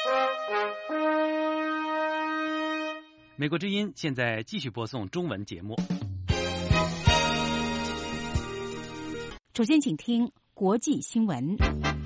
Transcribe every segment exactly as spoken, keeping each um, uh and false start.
美国之音现在继续播送中文节目。 首先，请听国际新闻。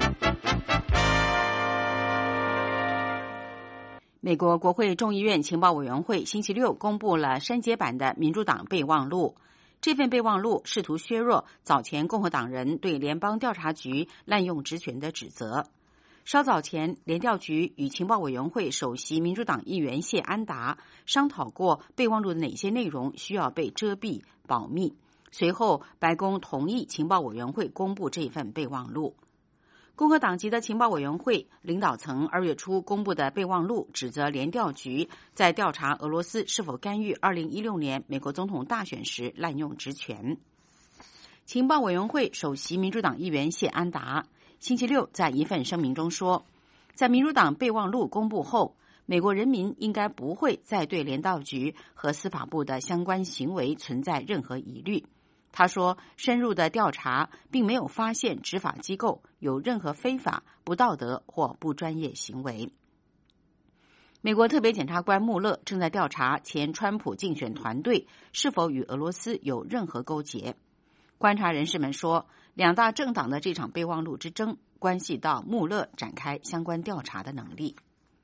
美国国会众议院情报委员会星期六公布了删节版的民主党备忘录。这份备忘录试图削弱早前共和党人对联邦调查局滥用职权的指责。稍早前，联调局与情报委员会首席民主党议员谢安达商讨过备忘录的哪些内容需要被遮蔽保密。随后，白宫同意情报委员会公布这份备忘录。共和党籍的情报委员会领导层二月初公布的备忘录指责联调局在调查俄罗斯是否干预二零一六年美国总统大选时滥用职权。情报委员会首席民主党议员谢安达星期六在一份声明中说，在民主党备忘录公布后，美国人民应该不会再对联调局和司法部的相关行为存在任何疑虑。他说，深入的调查并没有发现执法机构有任何非法、不道德或不专业行为。美国特别检察官穆勒正在调查前川普竞选团队是否与俄罗斯有任何勾结。观察人士们说，两大政党的这场备忘录之争关系到穆勒展开相关调查的能力。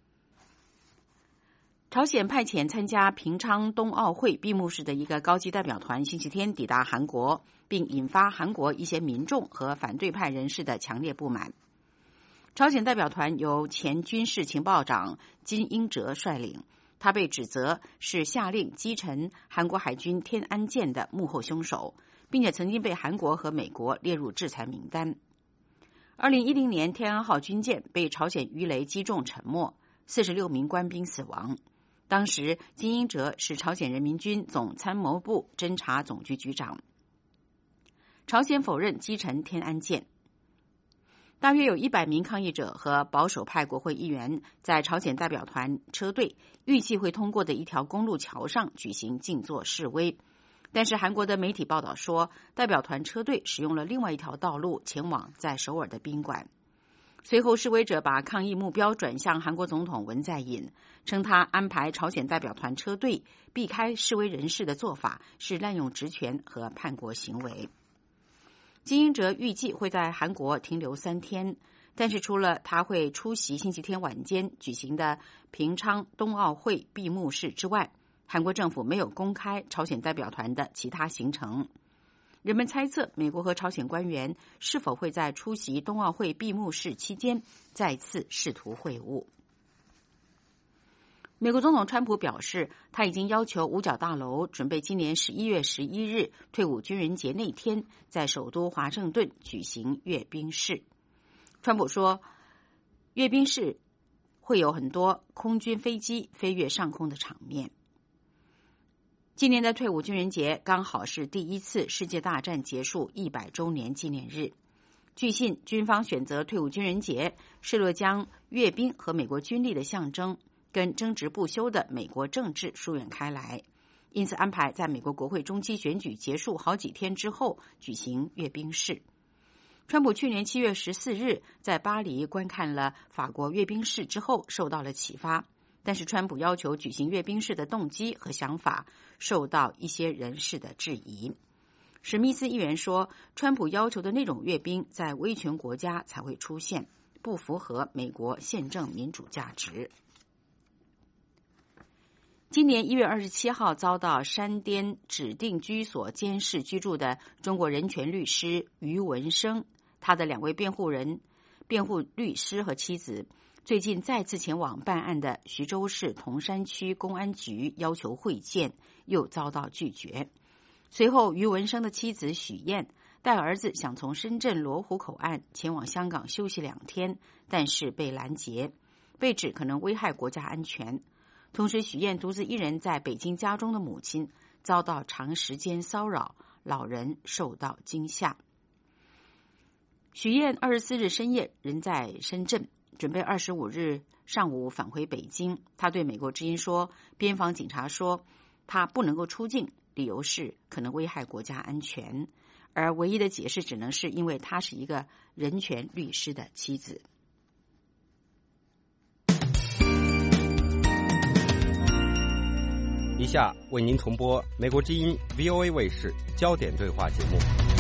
朝鲜派遣参加平昌冬奥会闭幕式的一个高级代表团星期天抵达韩国，并引发韩国一些民众和反对派人士的强烈不满。朝鲜代表团由前军事情报长金英哲率领，他被指责是下令击沉韩国海军天安舰的幕后凶手，并且曾经被韩国和美国列入制裁名单。二零一零年天安号军舰被朝鲜鱼雷击中沉没，四十六名官兵死亡。当时金英哲是朝鲜人民军总参谋部侦察总局局长。朝鲜否认击沉天安舰。大约有一百名抗议者和保守派国会议员在朝鲜代表团车队预计会通过的一条公路桥上举行静坐示威，但是韩国的媒体报道说，代表团车队使用了另外一条道路前往在首尔的宾馆。随后，示威者把抗议目标转向韩国总统文在寅，称他安排朝鲜代表团车队避开示威人士的做法是滥用职权和叛国行为。金英哲预计会在韩国停留三天，但是除了他会出席星期天晚间举行的平昌冬奥会闭幕式之外，韩国政府没有公开朝鲜代表团的其他行程。人们猜测，美国和朝鲜官员是否会在出席冬奥会闭幕式期间再次试图会晤。美国总统川普表示，他已经要求五角大楼准备今年十一月十一日退伍军人节那天在首都华盛顿举行阅兵式。川普说，阅兵式会有很多空军飞机飞越上空的场面。今年的退伍军人节刚好是第一次世界大战结束一百周年纪念日。据信，军方选择退伍军人节，是为了将阅兵和美国军力的象征跟争执不休的美国政治疏远开来，因此安排在美国国会中期选举结束好几天之后举行阅兵式。川普去年七月十四日在巴黎观看了法国阅兵式之后受到了启发，但是川普要求举行阅兵式的动机和想法受到一些人士的质疑。史密斯议员说，川普要求的那种阅兵在威权国家才会出现，不符合美国宪政民主价值。今年一月二十七号遭到山巅指定居所监视居住的中国人权律师于文生，他的两位辩护人、辩护律师和妻子最近再次前往办案的徐州市铜山区公安局要求会见，又遭到拒绝。随后，于文生的妻子许燕带儿子想从深圳罗湖口岸前往香港休息两天，但是被拦截，被指可能危害国家安全。同时，许燕独自一人在北京家中的母亲遭到长时间骚扰，老人受到惊吓。许燕二十四日深夜人在深圳，准备二十五日上午返回北京。他对美国之音说，边防警察说他不能够出境，理由是可能危害国家安全，而唯一的解释只能是因为他是一个人权律师的妻子。 下为您重播美国之音 V O A 卫视焦点对话节目。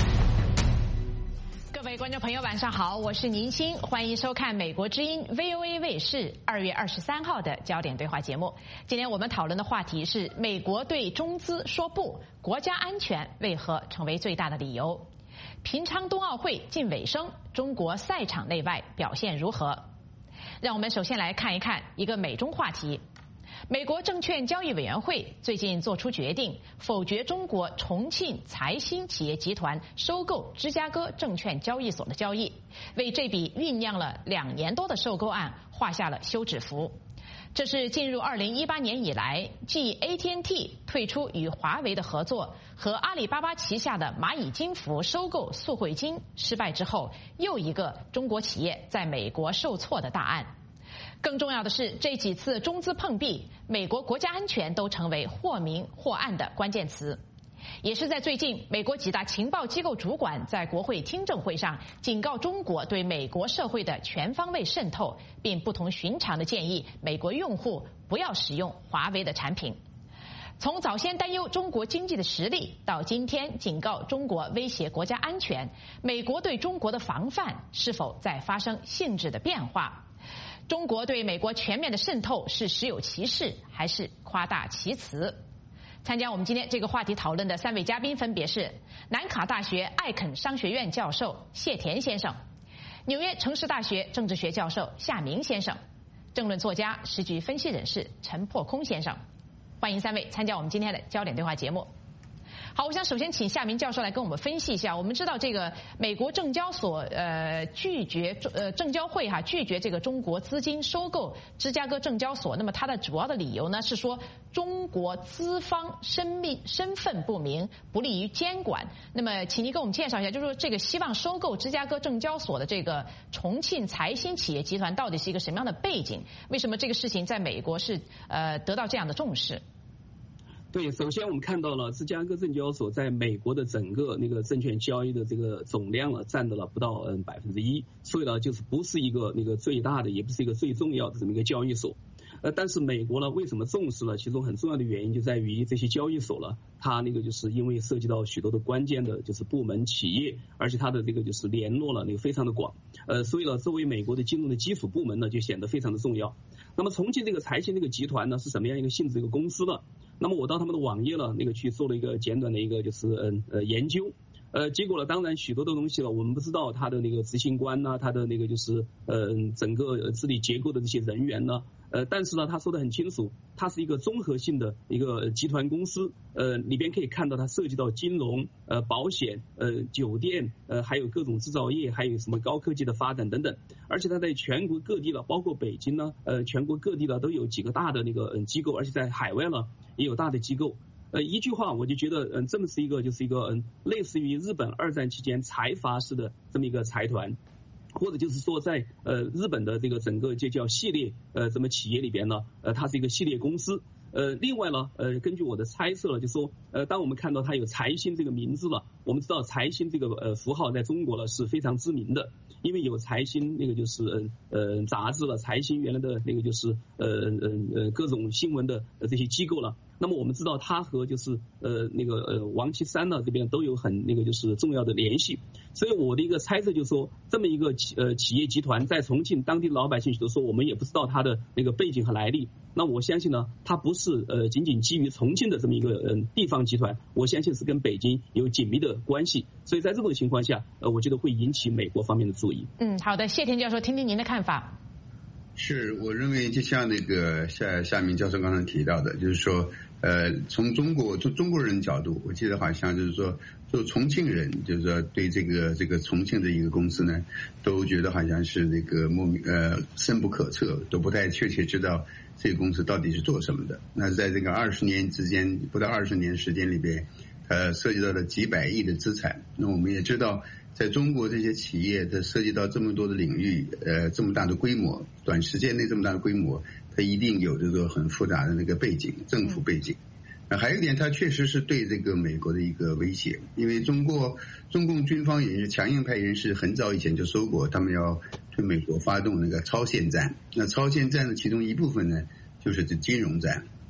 各位观众朋友晚上好，我是宁鑫，欢迎收看美国之音 V O A 卫视二月二十三号的焦点对话节目。今天我们讨论的话题是美国对中资说不，国家安全为何成为最大的理由？平昌冬奥会近尾声，中国赛场内外表现如何？让我们首先来看一看一个美中话题。美国证券交易委员会最近做出决定，否决中国重庆财新企业集团收购芝加哥证券交易所的交易，为这笔酝酿了两年多的收购案画下了休止符。这是进入二零一八年以来，继 A T and T 退出与华为的合作和阿里巴巴旗下的蚂蚁金服收购速汇金失败之后，又一个中国企业在美国受挫的大案。更重要的是，这几次中资碰壁，美国国家安全都成为或明或暗的关键词。也是在最近，美国几大情报机构主管在国会听证会上警告中国对美国社会的全方位渗透，并不同寻常地建议美国用户不要使用华为的产品。从早先担忧中国经济的实力，到今天警告中国威胁国家安全，美国对中国的防范是否在发生性质的变化？中国对美国全面的渗透是实有其事，还是夸大其词？参加我们今天这个话题讨论的三位嘉宾分别是南卡大学艾肯商学院教授谢田先生，纽约城市大学政治学教授夏明先生，政论作家、时局分析人士陈破空先生。欢迎三位参加我们今天的焦点对话节目。好，我想首先请夏明教授来跟我们分析一下。我们知道这个美国证交所呃拒绝呃证交会哈拒绝这个中国资金收购芝加哥证交所，那么它的主要的理由呢是说中国资方身命身份不明，不利于监管。那么请您给我们介绍一下，就是说这个希望收购芝加哥证交所的这个重庆财新企业集团到底是一个什么样的背景？为什么这个事情在美国是呃得到这样的重视？ 对，首先我们看到了芝加哥证交所在美国的整个那个证券交易的这个总量了，占到了不到嗯百分之一，所以呢，就是不是一个那个最大的，也不是一个最重要的这么一个交易所。呃，但是美国呢，为什么重视呢？其中很重要的原因就在于这些交易所呢，它那个就是因为涉及到许多的关键的就是部门企业，而且它的这个就是联络了那个非常的广，呃，所以呢，作为美国的金融的基础部门呢，就显得非常的重要。那么重庆这个财新这个集团呢，是什么样一个性质的一个公司呢？那么我到他们的网页呢，那个去做了一个简短的一个就是嗯呃研究，呃结果呢，当然许多的东西了，我们不知道他的那个执行官呢，他的那个就是呃整个治理结构的这些人员呢，呃但是呢，他说的很清楚，它是一个综合性的一个集团公司，呃里边可以看到它涉及到金融、呃保险、呃酒店、呃还有各种制造业，还有什么高科技的发展等等，而且它在全国各地了，包括北京呢，呃全国各地呢都有几个大的那个嗯机构，而且在海外呢也有大的机构。呃，一句话我就觉得，嗯，这么是一个就是一个嗯，类似于日本二战期间财阀式的这么一个财团，或者就是说在呃日本的这个整个就叫系列呃什么企业里边呢，呃，它是一个系列公司。呃，另外呢，呃，根据我的猜测了，就说，呃，当我们看到它有财新这个名字了，我们知道财新这个呃符号在中国呢是非常知名的，因为有财新那个就是呃呃杂志了，财新原来的那个就是呃呃呃各种新闻的这些机构了。那么我们知道它和就是呃那个呃王岐山呢这边都有很那个就是重要的联系，所以我的一个猜测就是说，这么一个企呃企业集团在重庆当地的老百姓许多说我们也不知道它的那个背景和来历，那我相信呢，它不是呃仅仅基于重庆的这么一个嗯、呃、地方集团，我相信是跟北京有紧密的关系，所以在这种情况下，呃我觉得会引起美国方面的注意。 嗯，好的，谢田教授，听听您的看法。 是，我认为就像那个夏夏明教授刚才提到的，就是说，呃，从中国就中国人角度，我记得好像就是说，就重庆人，就是说对这个这个重庆的一个公司呢，都觉得好像是那个莫名呃深不可测，都不太确切知道这个公司到底是做什么的。那在这个二十年之间，不到二十年时间里边，呃，涉及到了几百亿的资产。那我们也知道，在中国这些企业它涉及到这么多的领域，呃，这么大的规模，短时间内这么大的规模，它一定有这个很复杂的那个背景，政府背景。呃，还有一点，它确实是对这个美国的一个威胁，因为中国中共军方也是强硬派人士，很早以前就说过，他们要对美国发动那个超限战。那超限战的其中一部分呢，就是这金融战。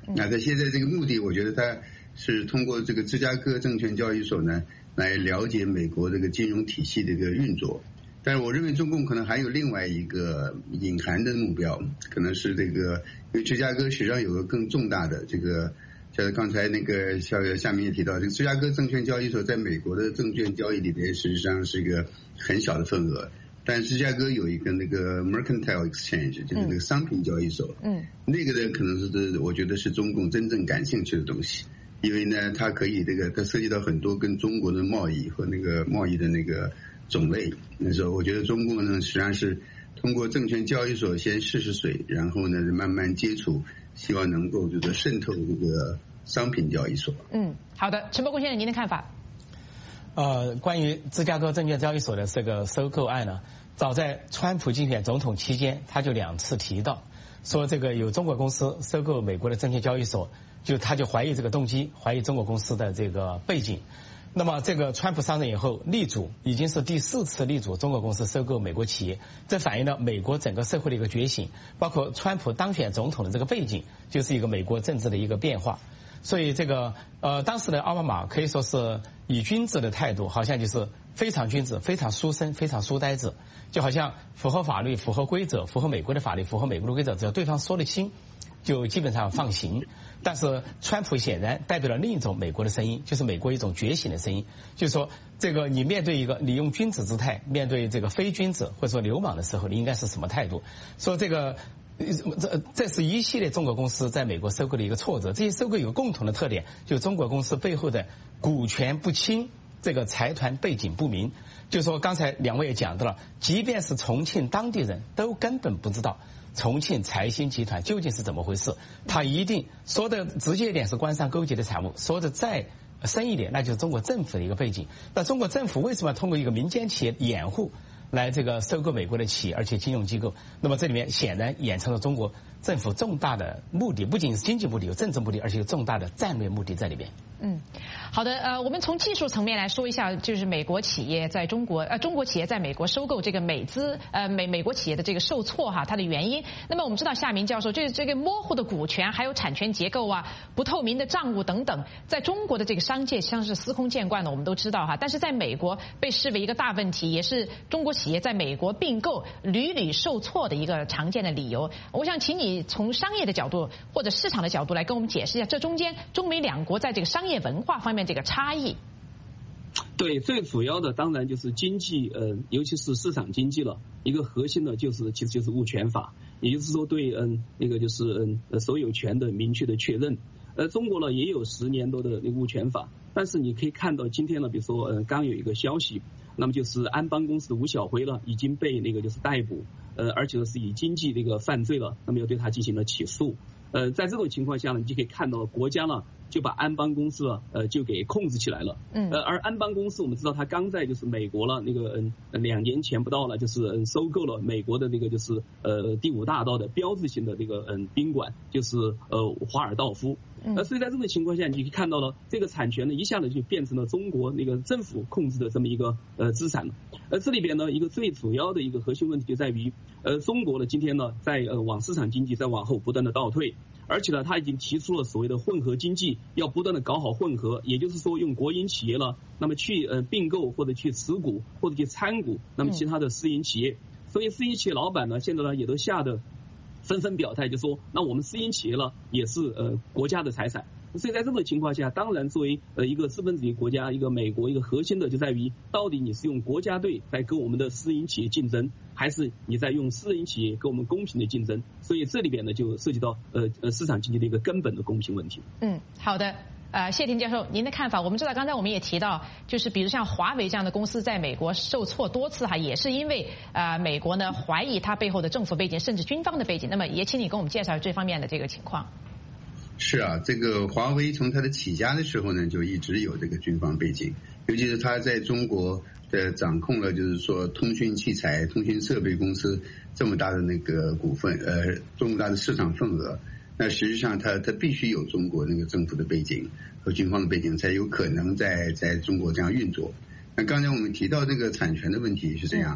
那他现在这个目的，我觉得他是通过这个芝加哥证券交易所呢，来了解美国这个金融体系的一个运作。但是我认为中共可能还有另外一个隐含的目标，可能是这个，因为芝加哥实际上有个更重大的这个，像刚才那个下下面也提到，这个芝加哥证券交易所在美国的证券交易里边实际上是一个很小的份额，但芝加哥有一个那个 Mercantile Exchange， 就是那个商品交易所，嗯，那个呢可能是我觉得是中共真正感兴趣的东西，因为呢它可以这个它涉及到很多跟中国的贸易和那个贸易的那个种类。那时候我觉得中共呢实际上是通过证券交易所先试试水，然后呢慢慢接触，希望能够就是渗透这个商品交易所。 嗯，好的，陈伯公先生，您的看法？ 呃，关于芝加哥证券交易所的这个收购案呢，早在川普竞选总统期间，他就两次提到，说这个有中国公司收购美国的证券交易所，就他就怀疑这个动机，怀疑中国公司的这个背景。那么这个川普上任以后力主，已经是第四次力主中国公司收购美国企业，这反映了美国整个社会的一个觉醒，包括川普当选总统的这个背景，就是一个美国政治的一个变化。所以这个呃，当时的奥巴马可以说是以君子的态度，好像就是非常君子、非常书生、非常书呆子，就好像符合法律、符合规则、符合美国的法律、符合美国的规则，只要对方说得清，就基本上放行。但是川普显然代表了另一种美国的声音，就是美国一种觉醒的声音，就是说这个你面对一个你用君子姿态面对这个非君子或者说流氓的时候，你应该是什么态度？说这个这这是一系列中国公司在美国收购的一个挫折，这些收购有共同的特点，就是中国公司背后的股权不清，这个财团背景不明。就是说刚才两位也讲到了，即便是重庆当地人都根本不知道重庆财新集团究竟是怎么回事，他一定说的直接一点是官商勾结的产物，说的再深一点那就是中国政府的一个背景。那中国政府为什么要通过一个民间企业掩护来这个收购美国的企业而且金融机构？那么这里面显然掩藏了中国政府重大的目的，不仅是经济目的，有政治目的，而且有重大的战略目的在里边。 嗯，好的，呃，我们从技术层面来说一下，就是美国企业在中国，呃，中国企业在美国收购这个美资，呃，美美国企业的这个受挫哈，它的原因。那么我们知道夏明教授，这这个模糊的股权，还有产权结构啊，不透明的账务等等，在中国的这个商界像是司空见惯的，我们都知道哈。但是在美国被视为一个大问题，也是中国企业在美国并购屡屡受挫的一个常见的理由。我想请你从商业的角度或者市场的角度来跟我们解释一下，这中间中美两国在这个商业文化方面这个差异。 对，最主要的当然就是经济，呃，尤其是市场经济了。一个核心的就是，其实就是物权法，也就是说对，嗯，那个就是嗯所有权的明确的确认。呃，中国呢也有十年多的那个物权法，但是你可以看到今天呢，比如说，呃，刚有一个消息，那么就是安邦公司的吴晓辉呢已经被那个就是逮捕，呃，而且是以经济那个犯罪了，那么又对他进行了起诉。呃，在这种情况下呢，你就可以看到国家呢就把安邦公司啊，呃，就给控制起来了。嗯。呃，而安邦公司我们知道，它刚在就是美国了，那个嗯两年前不到了，就是嗯收购了美国的那个就是呃第五大道的标志性的那个嗯宾馆，就是呃华尔道夫。呃，所以在这种情况下，你可以看到了这个产权呢，一下子就变成了中国那个政府控制的这么一个呃资产了。而这里边呢，一个最主要的一个核心问题就在于，呃，中国呢今天呢在呃往市场经济在往后不断的倒退。而且呢，他已经提出了所谓的混合经济，要不断的搞好混合，也就是说用国营企业了，那么去呃并购或者去持股或者去参股，那么其他的私营企业，所以私营企业老板呢，现在呢也都吓得纷纷表态，就说那我们私营企业了也是呃国家的财产。所以在这种情况下，当然作为呃一个资本主义国家，一个美国一个核心的就在于，到底你是用国家队在跟我们的私营企业竞争，还是你在用私营企业跟我们公平的竞争？所以这里边呢就涉及到呃呃市场经济的一个根本的公平问题。 嗯，好的。呃，谢霆教授，您的看法？我们知道，刚才我们也提到，就是比如像华为这样的公司在美国受挫多次哈，也是因为呃美国呢怀疑它背后的政府背景，甚至军方的背景。那么也请你跟我们介绍这方面的这个情况。 是啊，这个华为从它的起家的时候呢，就一直有这个军方背景，尤其是它在中国的掌控了，就是说通讯器材、通讯设备公司这么大的那个股份，呃，这么大的市场份额。那实际上它它必须有中国那个政府的背景和军方的背景，才有可能在在中国这样运作。那刚才我们提到这个产权的问题是这样，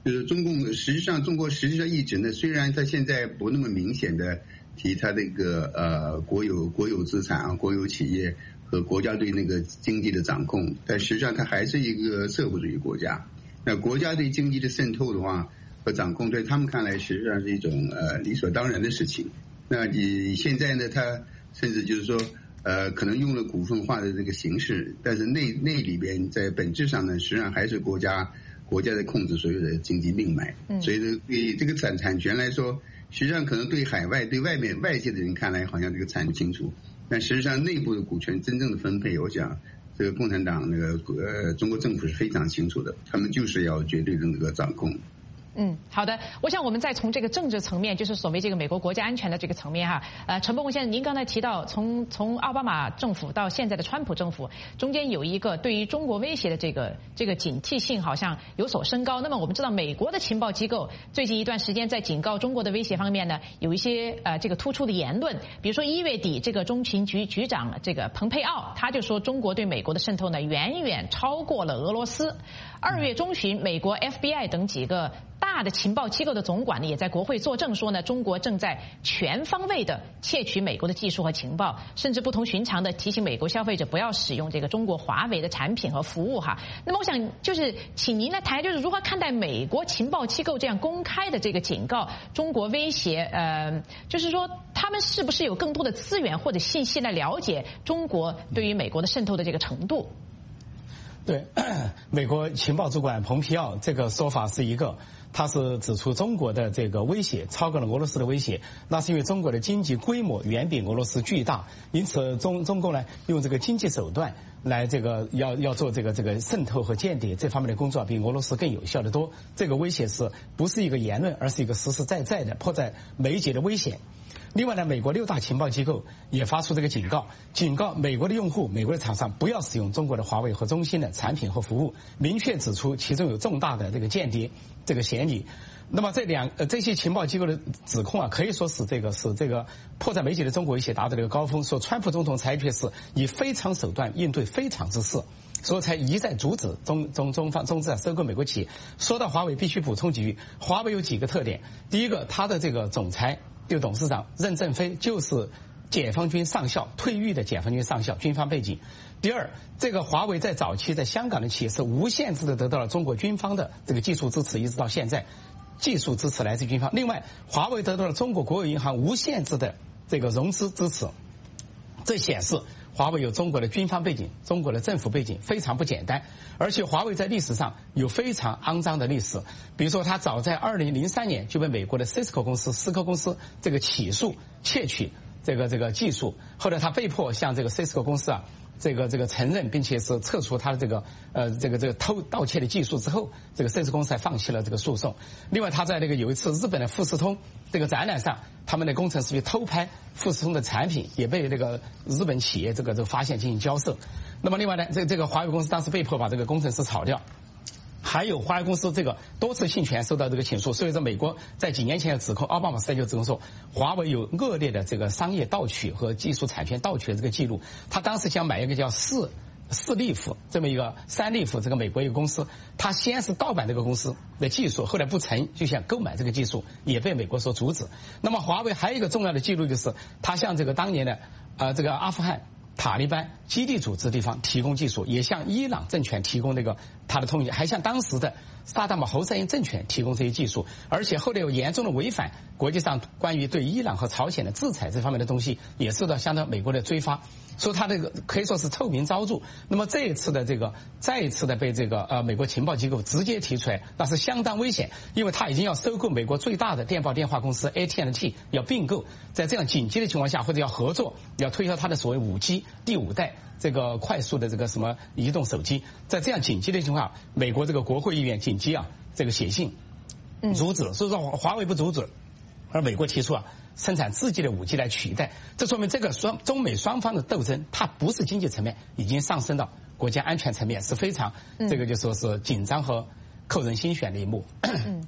就是中共实际上中国实际上一直呢，虽然它现在不那么明显的提它这个呃国有国有资产啊、国有企业和国家对那个经济的掌控，但实际上它还是一个社会主义国家。那国家对经济的渗透的话和掌控，在他们看来实际上是一种呃理所当然的事情。那你现在呢，它甚至就是说呃可能用了股份化的这个形式，但是那那里边在本质上呢，实际上还是国家国家在控制所有的经济命脉。所以呢，对这个产产权来说，实际上可能对海外对外面外界的人看来好像这个产不清楚，但实际上内部的股权真正的分配，我想这个共产党那个呃中国政府是非常清楚的，他们就是要绝对的那个掌控。 嗯，好的。我想我们再从这个政治层面，就是所谓这个美国国家安全的这个层面哈，呃，陈伯宏先生，您刚才提到从从奥巴马政府到现在的川普政府，中间有一个对于中国威胁的这个这个警惕性好像有所升高。那么我们知道，美国的情报机构最近一段时间在警告中国的威胁方面呢，有一些呃这个突出的言论，比如说一月底这个中情局局长这个蓬佩奥他就说，中国对美国的渗透呢远远超过了俄罗斯。二月中旬，美国 F B I 等几个大的情报机构的总管呢，也在国会作证说呢，中国正在全方位的窃取美国的技术和情报，甚至不同寻常的提醒美国消费者不要使用这个中国华为的产品和服务哈。那么我想就是请您来谈，就是如何看待美国情报机构这样公开的这个警告中国威胁，呃，就是说他们是不是有更多的资源或者信息来了解中国对于美国的渗透的这个程度？ 对，美国情报主管蓬皮奥这个说法是一个，他是指出中国的这个威胁超过了俄罗斯的威胁，那是因为中国的经济规模远比俄罗斯巨大，因此中中共呢用这个经济手段来这个要要做这个这个渗透和间谍这方面的工作比俄罗斯更有效得多。这个威胁是不是一个言论，而是一个实实在在的迫在眉睫的危险。另外呢，美国六大情报机构也发出这个警告，警告美国的用户、美国的厂商不要使用中国的华为和中兴的产品和服务，明确指出其中有重大的这个间谍这个嫌疑。那么这两呃这些情报机构的指控啊，可以说是这个是这个迫在眉睫的中国威胁达到了一个高峰。说川普总统采取是以非常手段应对非常之事，所以才一再阻止中中中方中资啊收购美国企业。说到华为，必须补充几句，华为有几个特点。第一个，它的这个总裁就董事长任正非就是解放军上校退役的解放军上校，军方背景。第二，这个华为在早期在香港的企业是无限制的得到了中国军方的这个技术支持，一直到现在，技术支持来自军方。另外，华为得到了中国国有银行无限制的这个融资支持，这显示华为有中国的军方背景，中国的政府背景非常不简单。而且华为在历史上有非常肮脏的历史，比如说它早在二零零三年就被美国的 Cisco 公司思科公司这个起诉窃取这个这个技术，后来他被迫向这个 Cisco 公司啊这个这个承认，并且是撤除他的这个呃这个这个偷盗窃的技术之后，这个 Cisco 公司才放弃了这个诉讼。另外，他在那个有一次日本的富士通这个展览上，他们的工程师去偷拍富士通的产品，也被这个日本企业这个这个发现进行交涉。那么另外呢，这这个华为公司当时被迫把这个工程师炒掉。还有华为公司这个多次侵权受到这个起诉，所以说美国在几年前的指控，奥巴马时代就指控说华为有恶劣的这个商业盗取和技术产权盗取的这个记录。他当时想买一个叫四四利福这么一个三利福这个美国一个公司，他先是盗版这个公司的技术，后来不成就想购买这个技术，也被美国所阻止。那么华为还有一个重要的记录，就是他向这个当年的呃这个阿富汗塔利班基地组织地方提供技术，也向伊朗政权提供那个他的通信，还向当时的萨达姆侯赛因政权提供这些技术，而且后来有严重的违反国际上关于对伊朗和朝鲜的制裁这方面的东西，也受到相当美国的追发，所以他这个可以说是臭名昭著。那么这一次的这个再一次的被这个呃美国情报机构直接提出来，那是相当危险，因为他已经要收购美国最大的电报电话公司 A T and T， 要并购，在这样紧急的情况下，或者要合作，要推销他的所谓五 G 第五代这个快速的这个什么移动手机，在这样紧急的情况下，美国这个国会议员紧急啊这个写信阻止，所以说华为不阻止，而美国提出啊生产自己的武器来取代，这说明这个双中美双方的斗争，它不是经济层面，已经上升到国家安全层面，是非常这个就说是紧张和扣人心弦的一幕。 嗯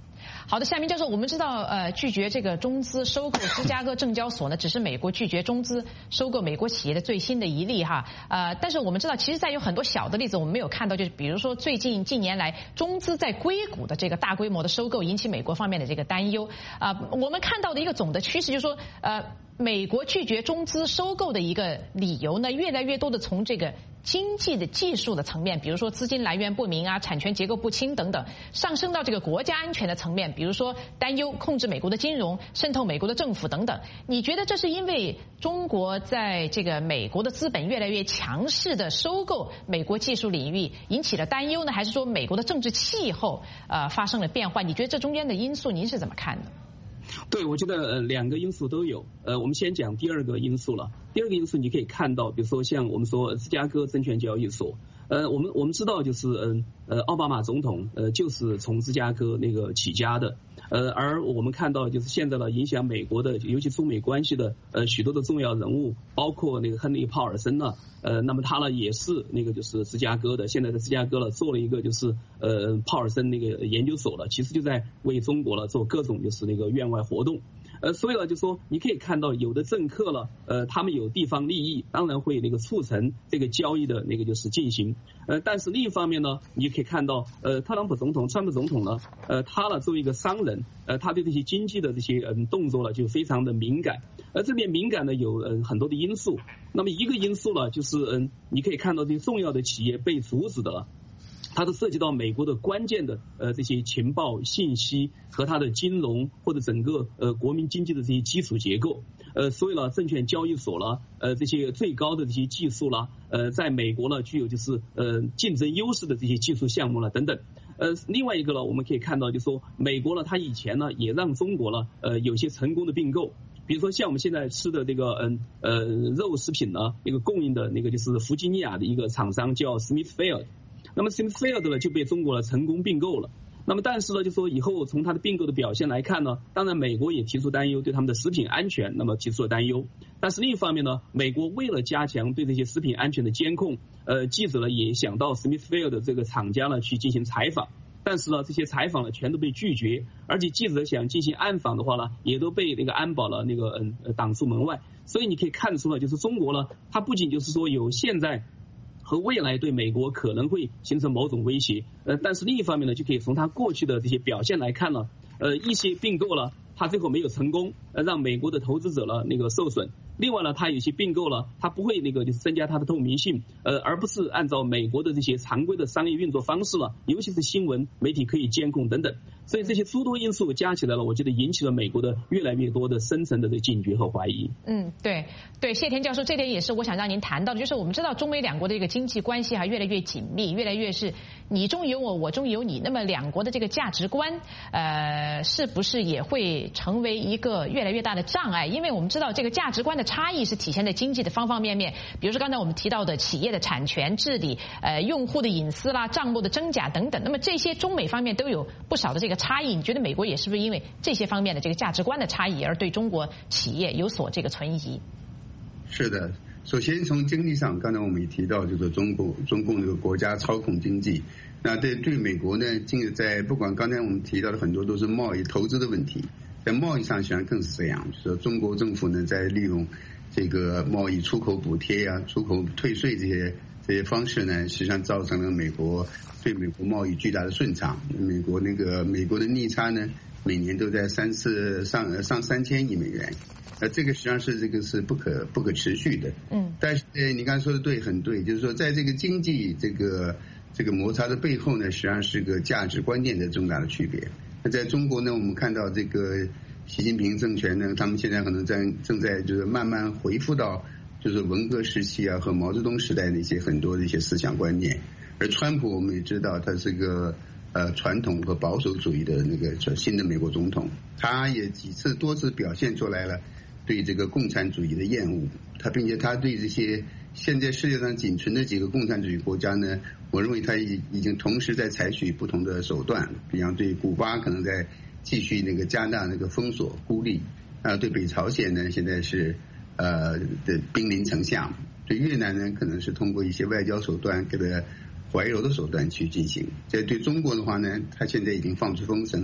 好的，夏明教授，我们知道，呃，拒绝这个中资收购芝加哥证交所呢，只是美国拒绝中资收购美国企业的最新的一例哈。呃，但是我们知道，其实在有很多小的例子，我们没有看到，就是比如说最近近年来中资在硅谷的这个大规模的收购，引起美国方面的这个担忧。啊、呃，我们看到的一个总的趋势就是说，呃。美国拒绝中资收购的一个理由呢，越来越多的从这个经济的技术的层面，比如说资金来源不明啊、产权结构不清等等，上升到这个国家安全的层面，比如说担忧控制美国的金融、渗透美国的政府等等。你觉得这是因为中国在这个美国的资本越来越强势的收购美国技术领域引起了担忧呢，还是说美国的政治气候呃发生了变化？你觉得这中间的因素您是怎么看的？ 对，我觉得呃两个因素都有。呃，我们先讲第二个因素了。第二个因素你可以看到，比如说像我们说芝加哥证券交易所，呃，我们我们知道就是嗯呃奥巴马总统呃就是从芝加哥那个起家的。呃，而我们看到就是现在呢，影响美国的，尤其中美关系的呃许多的重要人物，包括那个亨利·鲍尔森呢，呃，那么他呢也是那个就是芝加哥的，现在在芝加哥了做了一个就是呃鲍尔森那个研究所了，其实就在为中国了做各种就是那个院外活动。呃，所以呢，就说你可以看到有的政客了，呃，他们有地方利益，当然会那个促成这个交易的那个就是进行。呃，但是另一方面呢，你可以看到，呃，特朗普总统、川普总统呢，呃，他呢作为一个商人，呃，他对这些经济的这些嗯动作呢就非常的敏感。而这边敏感呢有嗯很多的因素。那么一个因素呢，就是嗯，你可以看到这些重要的企业被阻止的了。它都涉及到美国的关键的呃这些情报信息和它的金融或者整个呃国民经济的这些基础结构，呃所以呢证券交易所了呃这些最高的这些技术啦，呃在美国呢具有就是呃竞争优势的这些技术项目了等等。呃，另外一个呢，我们可以看到，就是说，美国呢，它以前呢，也让中国呢，呃，有些成功的并购，比如说像我们现在吃的这个，嗯，呃，肉食品呢，那个供应的那个就是弗吉尼亚的一个厂商叫 Smithfield， 那么 Smithfield 呢就被中国呢成功并购了。那么但是呢，就说以后从它的并购的表现来看呢，当然美国也提出担忧，对他们的食品安全那么提出了担忧。但是另一方面呢，美国为了加强对这些食品安全的监控，呃，记者呢也想到 Smithfield 的这个厂家呢去进行采访，但是呢这些采访呢全都被拒绝，而且记者想进行暗访的话呢，也都被那个安保了那个嗯挡出门外。所以你可以看得出来，就是中国呢，它不仅就是说有现在和未来对美国可能会形成某种威胁，呃，但是另一方面呢，就可以从它过去的这些表现来看呢，呃，一些并购了，它最后没有成功，呃，让美国的投资者呢那个受损。另外呢，它有些并购了，它不会那个就是增加它的透明性，呃，而不是按照美国的这些常规的商业运作方式了，尤其是新闻媒体可以监控等等。所以这些诸多因素加起来了，我觉得引起了美国的越来越多的深层的这个警觉和怀疑。 嗯，对对，谢田教授，这点也是我想让您谈到的，就是我们知道中美两国的这个经济关系还越来越紧密，越来越是你中有我，我中有你。那么两国的这个价值观，呃，是不是也会成为一个越来越大的障碍？因为我们知道这个价值观的差异是体现在经济的方方面面，比如说刚才我们提到的企业的产权治理、呃，用户的隐私啦、账目的真假等等。那么这些中美方面都有不少的这个差异，你觉得美国也是不是因为这些方面的这个价值观的差异而对中国企业有所这个存疑？ 是的，首先从经济上，刚才我们也提到，就是中国中共这个国家操控经济，那对对美国呢，今在不管刚才我们提到的很多都是贸易投资的问题，在贸易上实际上更是这样，就是说中国政府呢在利用这个贸易出口补贴啊、出口退税这些这些方式呢，实际上造成了美国对美国贸易巨大的顺畅。美国那个美国的逆差呢，每年都在三次上上三千亿美元，呃，这个实际上是这个是不可不可持续的。嗯，但是呃，你刚才说的对，很对，就是说在这个经济这个这个摩擦的背后呢，实际上是个价值观念的重大的区别。那在中国呢，我们看到这个习近平政权呢，他们现在可能在正在就是慢慢恢复到就是文革时期啊和毛泽东时代的一些很多的一些思想观念。而川普我们也知道，他是个呃传统和保守主义的那个新的美国总统，他也几次多次表现出来了对这个共产主义的厌恶，他并且他对这些现在世界上仅存的几个共产主义国家呢，我认为他已已经同时在采取不同的手段，比方对古巴可能在继续那个加大那个封锁孤立，啊，对北朝鲜呢现在是呃的兵临城下，对越南呢可能是通过一些外交手段给他怀柔的手段去进行。这对中国的话呢，他现在已经放出风声，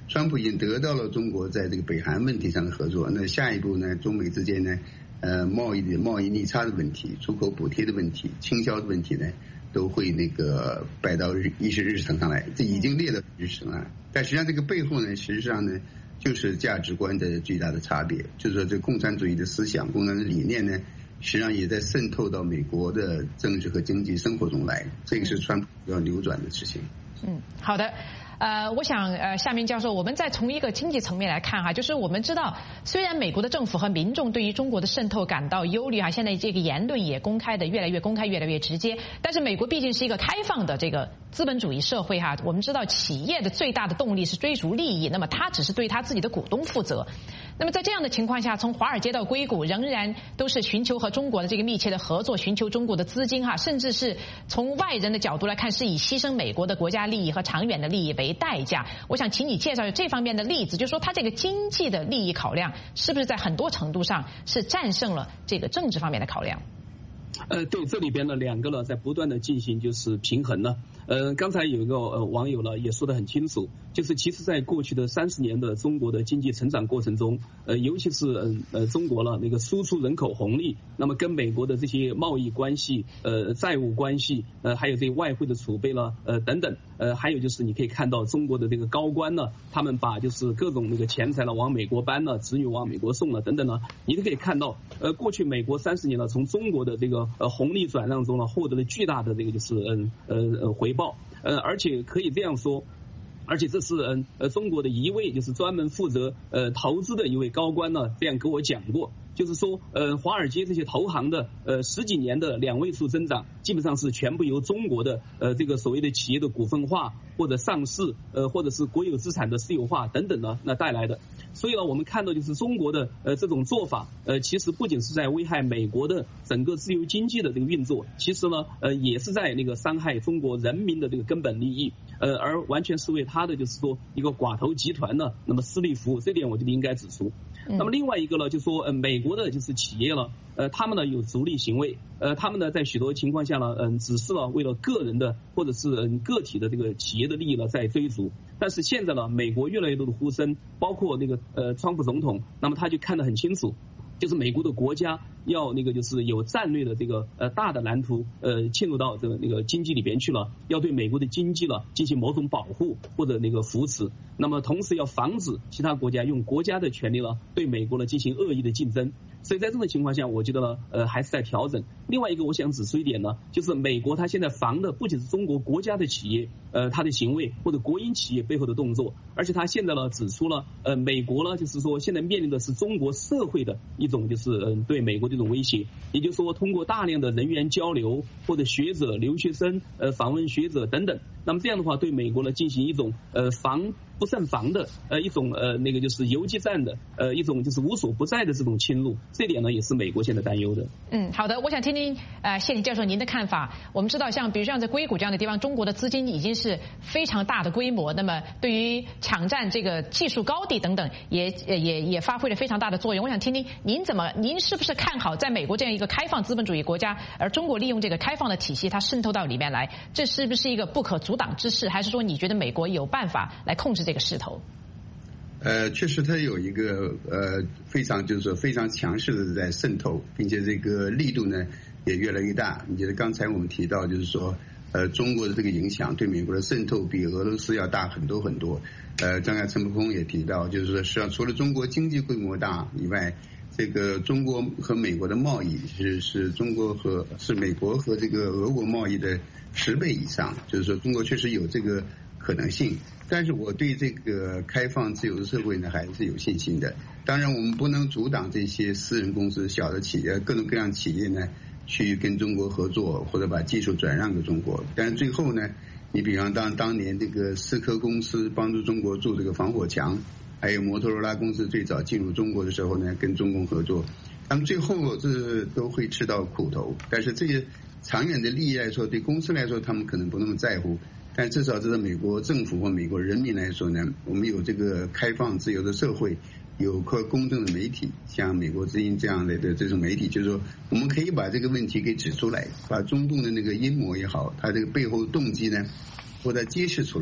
川普已经得到了中国在这个北韩问题上的合作，那下一步呢，中美之间呢，呃，贸易的贸易逆差的问题、出口补贴的问题、倾销的问题呢，都会那个摆到日议事日程上来，这已经列到日程上来。但实际上这个背后呢，实际上呢，就是价值观的巨大的差别，就是说这共产主义的思想、共产的理念呢，实际上也在渗透到美国的政治和经济生活中来，这个是川普要扭转的事情。 嗯，好的。呃，我想呃，夏明教授，我们再从一个经济层面来看哈，就是我们知道，虽然美国的政府和民众对于中国的渗透感到忧虑哈，现在这个言论也公开的越来越公开，越来越直接，但是美国毕竟是一个开放的这个资本主义社会哈，我们知道企业的最大的动力是追逐利益，那么他只是对他自己的股东负责。那么在这样的情况下，从华尔街到硅谷，仍然都是寻求和中国的这个密切的合作，寻求中国的资金哈，甚至是从外人的角度来看，是以牺牲美国的国家利益和长远的利益为代价。我想请你介绍这方面的例子，就是说它这个经济的利益考量是不是在很多程度上是战胜了这个政治方面的考量？ 呃，对，这里边呢两个呢在不断的进行就是平衡呢。呃，刚才有一个呃网友呢也说得很清楚，就是其实在过去的三十年的中国的经济成长过程中，呃，尤其是呃呃中国了那个输出人口红利，那么跟美国的这些贸易关系、呃债务关系、呃还有这外汇的储备了，呃等等，呃还有就是你可以看到中国的这个高官呢，他们把就是各种那个钱财了往美国搬了，子女往美国送了等等呢，你都可以看到，呃过去美国三十年呢，从中国的这个呃红利转让中呢，获得了巨大的这个就是嗯呃呃回报，呃而且可以这样说。而且这是嗯呃中国的一位就是专门负责呃投资的一位高官呢，这样跟我讲过，就是说呃华尔街这些投行的呃十几年的两位数增长，基本上是全部由中国的呃这个所谓的企业的股份化或者上市呃或者是国有资产的私有化等等呢那带来的。所以呢，我们看到就是中国的呃这种做法，呃其实不仅是在危害美国的整个自由经济的这个运作，其实呢呃也是在那个伤害中国人民的这个根本利益，呃而完全是为他的就是说一个寡头集团呢那么私利服务，这点我觉得应该指出。那么另外一个呢，就说呃美国的就是企业了，呃他们呢有逐利行为，呃他们呢在许多情况下呢，嗯只是呢为了个人的或者是嗯个体的这个企业的利益呢在追逐。但是现在呢，美国越来越多的呼声，包括那个呃川普总统，那么他就看得很清楚，就是美国的国家要那个就是有战略的这个呃大的蓝图，呃进入到这个那个经济里边去了，要对美国的经济了进行某种保护或者那个扶持，那么同时要防止其他国家用国家的权利了对美国呢进行恶意的竞争。所以在这种情况下，我觉得呢，呃，还是在调整。另外一个，我想指出一点呢，就是美国它现在防的不仅是中国国家的企业，呃，它的行为或者国营企业背后的动作，而且它现在呢指出了，呃，美国呢就是说现在面临的是中国社会的一种就是嗯、呃、对美国的一种威胁，也就是说通过大量的人员交流或者学者、留学生、呃访问学者等等，那么这样的话对美国呢进行一种呃防不胜防的呃一种呃那个就是游击战的呃一种就是无所不在的这种侵入。这点呢也是美国现在担忧的。 嗯，好的，我想听听呃谢霆教授您的看法。我们知道像比如像在硅谷这样的地方，中国的资金已经是非常大的规模，那么对于抢占这个技术高地等等也也也发挥了非常大的作用。我想听听您怎么您是不是看好在美国这样一个开放资本主义国家，而中国利用这个开放的体系它渗透到里面来，这是不是一个不可阻挡之势，还是说你觉得美国有办法来控制这个势头？ 呃，确实它有一个呃非常就是说非常强势的在渗透，并且这个力度呢也越来越大。你觉得刚才我们提到就是说呃中国的这个影响对美国的渗透比俄罗斯要大很多很多。呃，刚才陈伯空也提到，就是说实际上除了中国经济规模大以外，这个中国和美国的贸易是是中国和是美国和这个俄国贸易的十倍以上，就是说中国确实有这个可能性。但是我对这个开放自由的社会呢还是有信心的。当然我们不能阻挡这些私人公司、小的企业、各种各样企业呢去跟中国合作或者把技术转让给中国。但是最后呢，你比方当当年这个思科公司帮助中国做这个防火墙，还有摩托罗拉公司最早进入中国的时候呢跟中共合作，他们最后这都会吃到苦头。但是这些长远的利益来说，对公司来说他们可能不那么在乎，但至少这是美国政府或美国人民来说呢，我们有这个开放自由的社会，有个公正的媒体，像美国之音这样的的这种媒体，就是说我们可以把这个问题给指出来，把中共的那个阴谋也好，它这个背后动机呢或者揭示出来。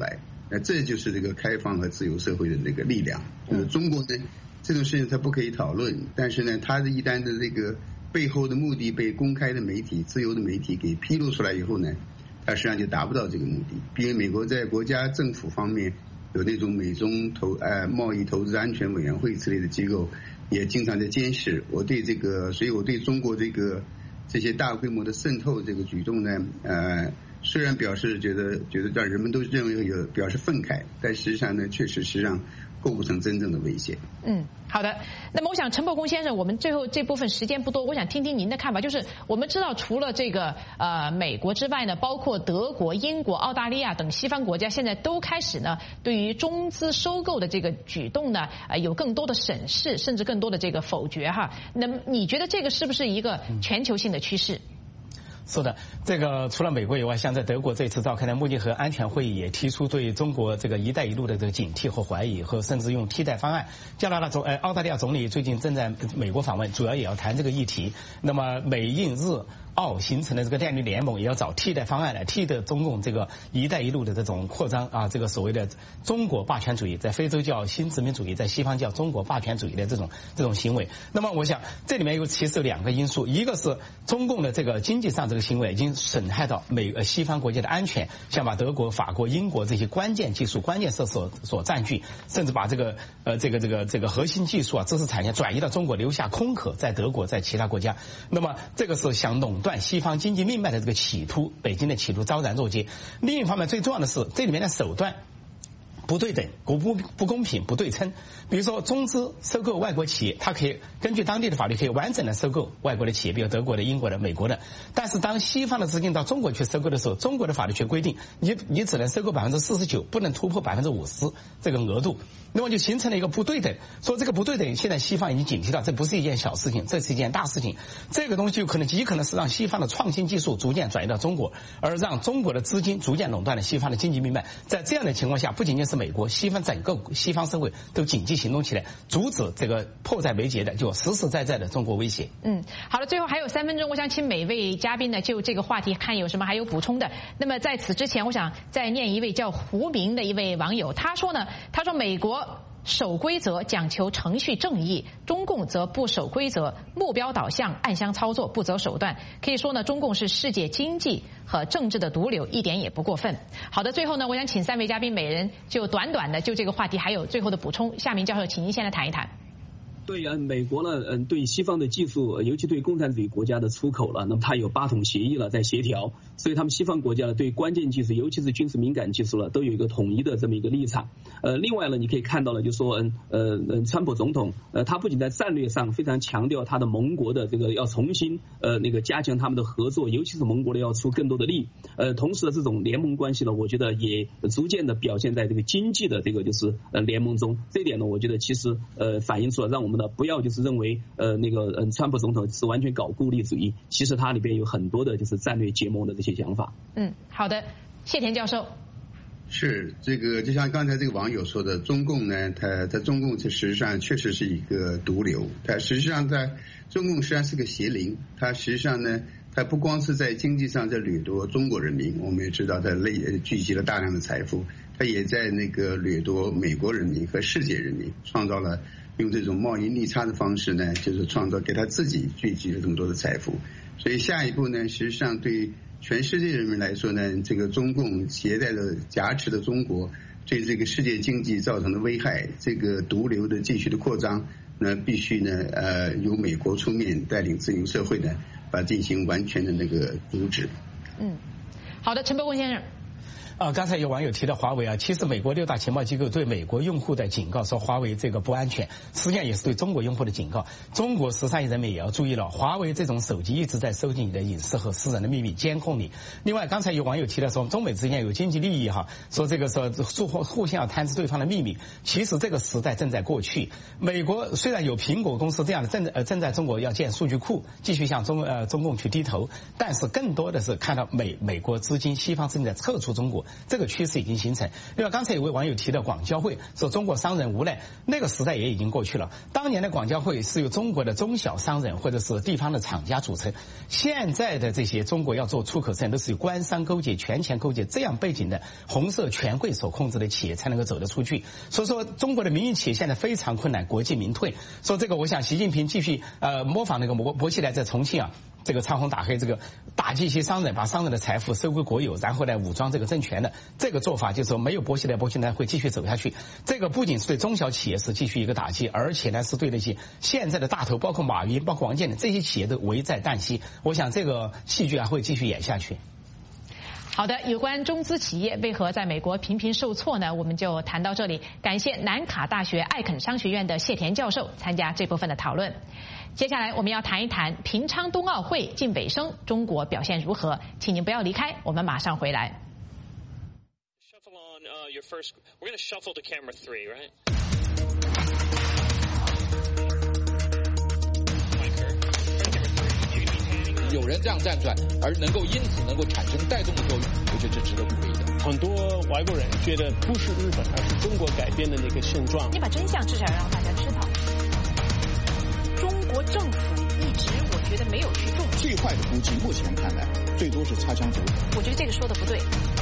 那这就是这个开放和自由社会的这个力量。就是中国呢，这种事情它不可以讨论，但是呢，它的一旦的这个背后的目的被公开的媒体、自由的媒体给披露出来以后呢，它实际上就达不到这个目的。因为美国在国家政府方面有那种美中投呃贸易投资安全委员会之类的机构，也经常在监视。我对这个，所以我对中国这个这些大规模的渗透这个举动呢，呃。虽然表示觉得觉得让人们都认为有表示愤慨，但实际上呢，确实实际上构不成真正的威胁。 嗯，好的。那么我想陈伯公先生，我们最后这部分时间不多，我想听听您的看法。就是我们知道，除了这个呃美国之外呢，包括德国、英国、澳大利亚等西方国家，现在都开始呢对于中资收购的这个举动呢，呃有更多的审视，甚至更多的这个否决哈。那么你觉得这个是不是一个全球性的趋势？ 是的，这个除了美国以外，像在德国这次召开的慕尼黑安全会议也提出对中国这个“一带一路”的这个警惕和怀疑，和甚至用替代方案。加拿大总呃澳大利亚总理最近正在美国访问，主要也要谈这个议题。那么美印日澳形成的这个战略联盟也要找替代方案来替代中共这个“一带一路”的这种扩张啊，这个所谓的中国霸权主义，在非洲叫新殖民主义，在西方叫中国霸权主义的这种这种行为。那么我想这里面有其实有两个因素，一个是中共的这个经济上这个行为已经损害到美呃西方国家的安全，像把德国、法国、英国这些关键技术、关键设施所所占据，甚至把这个呃这个这个这个核心技术啊、知识产权转移到中国，留下空壳在德国、在其他国家。那么这个是想垄断西方经济命脉的这个企图，北京的企图昭然若揭。另一方面，最重要的是这里面的手段不对等、不不不公平、不对称。比如说，中资收购外国企业，它可以根据当地的法律可以完整的收购外国的企业，比如德国的、英国的、美国的。但是当西方的资金到中国去收购的时候，中国的法律却规定，你你只能收购百分之四十九，不能突破百分之五十这个额度。那么就形成了一个不对等。说这个不对等，现在西方已经警惕到，这不是一件小事情，这是一件大事情。这个东西有可能极可能是让西方的创新技术逐渐转移到中国，而让中国的资金逐渐垄断了西方的经济命脉。在这样的情况下，不仅仅是美国，西方整个西方社会都紧急行动起来，阻止这个迫在眉睫的就实实在在的中国威胁。 嗯，好了，最后还有三分钟，我想请每位嘉宾呢就这个话题看有什么还有补充的。那么在此之前，我想再念一位叫胡明的一位网友，他说呢，他说美国守规则，讲求程序正义，中共则不守规则，目标导向，暗箱操作，不择手段。可以说呢，中共是世界经济和政治的毒瘤，一点也不过分。好的，最后呢，我想请三位嘉宾每人就短短的就这个话题还有最后的补充。夏明教授，请您先来谈一谈。 对啊，美国呢，嗯，对西方的技术，尤其对共产主义国家的出口了，那么它有八统协议了，在协调，所以他们西方国家呢，对关键技术，尤其是军事敏感技术了，都有一个统一的这么一个立场。呃，另外呢，你可以看到了，就说，嗯，呃，嗯，川普总统，呃，他不仅在战略上非常强调他的盟国的这个要重新，呃，那个加强他们的合作，尤其是盟国的要出更多的力，呃，同时的这种联盟关系呢，我觉得也逐渐的表现在这个经济的这个就是呃联盟中。这一点呢，我觉得其实呃反映出了让我们呢不要就是认为呃那个嗯川普总统是完全搞孤立主义，其实他里边有很多的就是战略结盟的这些想法。 嗯，好的，谢田教授。 是这个，就像刚才这个网友说的，中共呢，它它中共这实际上确实是一个毒瘤，它实际上在中共实际上是个邪灵，它实际上呢，它不光是在经济上在掠夺中国人民，我们也知道它累聚集了大量的财富，它也在那个掠夺美国人民和世界人民，创造了用这种贸易逆差的方式呢，就是创造给他自己聚集了这么多的财富，所以下一步呢，实际上对全世界人民来说呢，这个中共携带的挟持的中国对这个世界经济造成的危害，这个毒瘤的继续的扩张，那必须呢呃由美国出面带领自由社会呢，把进行完全的那个阻止。 嗯，好的，陈伯文先生。 啊，刚才有网友提到华为啊，其实美国六大情报机构对美国用户的警告说华为这个不安全，实际上也是对中国用户的警告。中国十三亿人民也要注意了，华为这种手机一直在收集你的隐私和私人的秘密，监控你。另外，刚才有网友提到说中美之间有经济利益哈，说这个说互互相要探知对方的秘密。其实这个时代正在过去。美国虽然有苹果公司这样的正呃正在中国要建数据库，继续向中呃中共去低头，但是更多的是看到美美国资金、西方资金在撤出中国。 这个趋势已经形成。另外，刚才有位网友提到广交会，说中国商人无奈，那个时代也已经过去了。当年的广交会是由中国的中小商人或者是地方的厂家组成，现在的这些中国要做出口生意都是由官商勾结、权钱勾结这样背景的红色权贵所控制的企业才能够走得出去。所以说，中国的民营企业现在非常困难，国进民退。说这个，我想习近平继续呃模仿那个薄薄熙来在重庆啊，这个唱红打黑，这个打击一些商人，把商人的财富收归国有，然后来武装这个政权的这个做法，就是说没有薄熙来，薄熙来会继续走下去。这个不仅是对中小企业是继续一个打击，而且呢是对那些现在的大头，包括马云、包括王健林这些企业都危在旦夕。我想这个戏剧啊会继续演下去。 好的，有关中资企业为何在美国频频受挫呢？我们就谈到这里。感谢南卡大学艾肯商学院的谢田教授参加这部分的讨论。接下来我们要谈一谈平昌冬奥会近尾声，中国表现如何？请您不要离开，我们马上回来。 Shuffle on uh, your first. We're going to shuffle to camera three, right? 有人这样站出来，而能够因此能够产生带动的作用，我觉得这值得鼓励的。 很多外国人觉得不是日本，而是中国改变的那个现状。 你把真相至少让大家知道。中国政府一直我觉得没有去重视。 最坏的估计，目前看来最多是擦枪走火。 我觉得这个说的不对。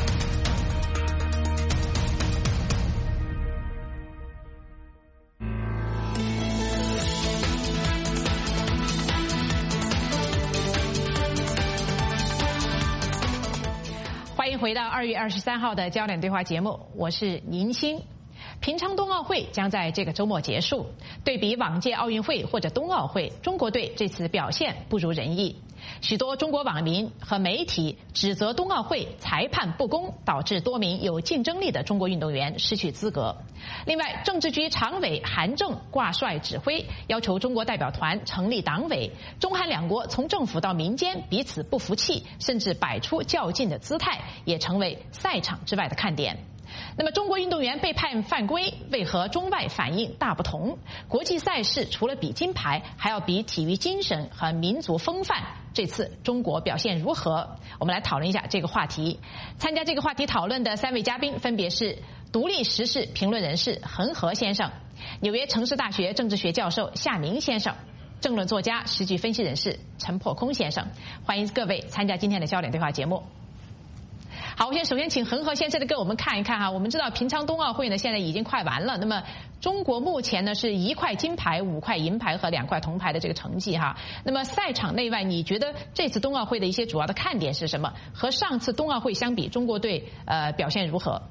欢迎回到二月二十三号的焦点对话节目，我是宁鑫。平昌冬奥会将在这个周末结束。对比往届奥运会或者冬奥会，中国队这次表现不如人意。许多中国网民和媒体指责冬奥会裁判不公，导致多名有竞争力的中国运动员失去资格。另外，政治局常委韩正挂帅指挥，要求中国代表团成立党委。中韩两国从政府到民间彼此不服气，甚至摆出较劲的姿态，也成为赛场之外的看点。那么中国运动员被判犯规，为何中外反应大不同？国际赛事除了比金牌，还要比体育精神和民族风范。这次中国表现如何？我们来讨论一下这个话题。参加这个话题讨论的三位嘉宾分别是独立时事评论人士恒河先生、纽约城市大学政治学教授夏明先生、政论作家、时局分析人士陈破空先生。欢迎各位参加今天的焦点对话节目。好，我先首先请恒河先生的给我们看一看哈。我们知道平昌冬奥会呢现在已经快完了，那么中国目前呢是一块金牌、五块银牌和两块铜牌的这个成绩哈。那么赛场内外，你觉得这次冬奥会的一些主要的看点是什么？和上次冬奥会相比，中国队呃表现如何？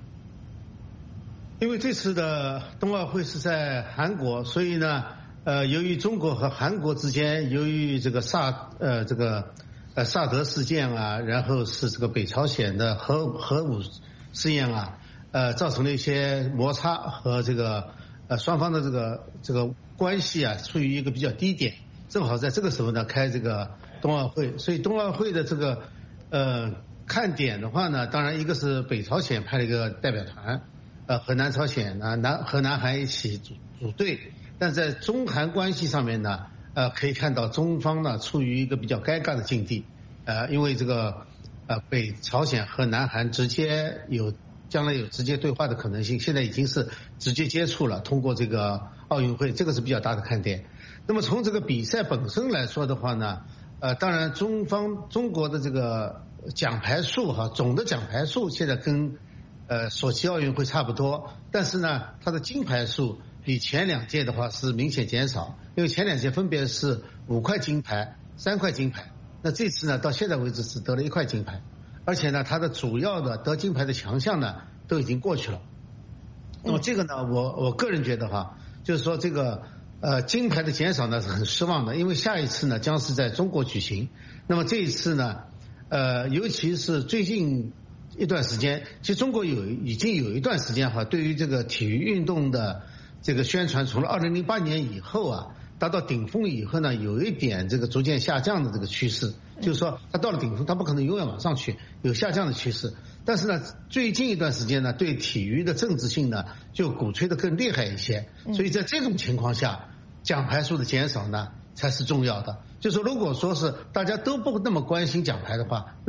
因为这次的冬奥会是在韩国，所以呢，呃，由于中国和韩国之间，由于这个萨呃这个。呃，萨德事件啊，然后是这个北朝鲜的核核武试验啊，呃，造成了一些摩擦和这个呃双方的这个这个关系啊，处于一个比较低点。正好在这个时候呢，开这个冬奥会，所以冬奥会的这个呃看点的话呢，当然一个是北朝鲜派了一个代表团，呃和南朝鲜啊南和南韩一起组组队，但在中韩关系上面呢。呃，可以看到中方呢处于一个比较尴尬的境地，呃，因为这个呃北朝鲜和南韩直接有将来有直接对话的可能性，现在已经是直接接触了，通过这个奥运会，这个是比较大的看点。那么从这个比赛本身来说的话呢，呃，当然中方中国的这个奖牌数哈，总的奖牌数现在跟呃索契奥运会差不多，但是呢，它的金牌数比前两届的话是明显减少，因为前两届分别是五块金牌、三块金牌，那这次呢到现在为止只得了一块金牌，而且呢它的主要的得金牌的强项呢都已经过去了。那么这个呢，我我个人觉得哈，就是说这个呃金牌的减少呢是很失望的，因为下一次呢将是在中国举行，那么这一次呢，呃尤其是最近一段时间，其实中国有已经有一段时间哈，对于这个体育运动的这个宣传，从了二零零八年以后啊，达到顶峰以后呢，有一点这个逐渐下降的这个趋势，就是说它到了顶峰，它不可能永远往上去，有下降的趋势。但是呢，最近一段时间呢，对体育的政治性呢，就鼓吹的更厉害一些。所以在这种情况下，奖牌数的减少呢，才是重要的。就是说，如果说是大家都不那么关心奖牌的话，那么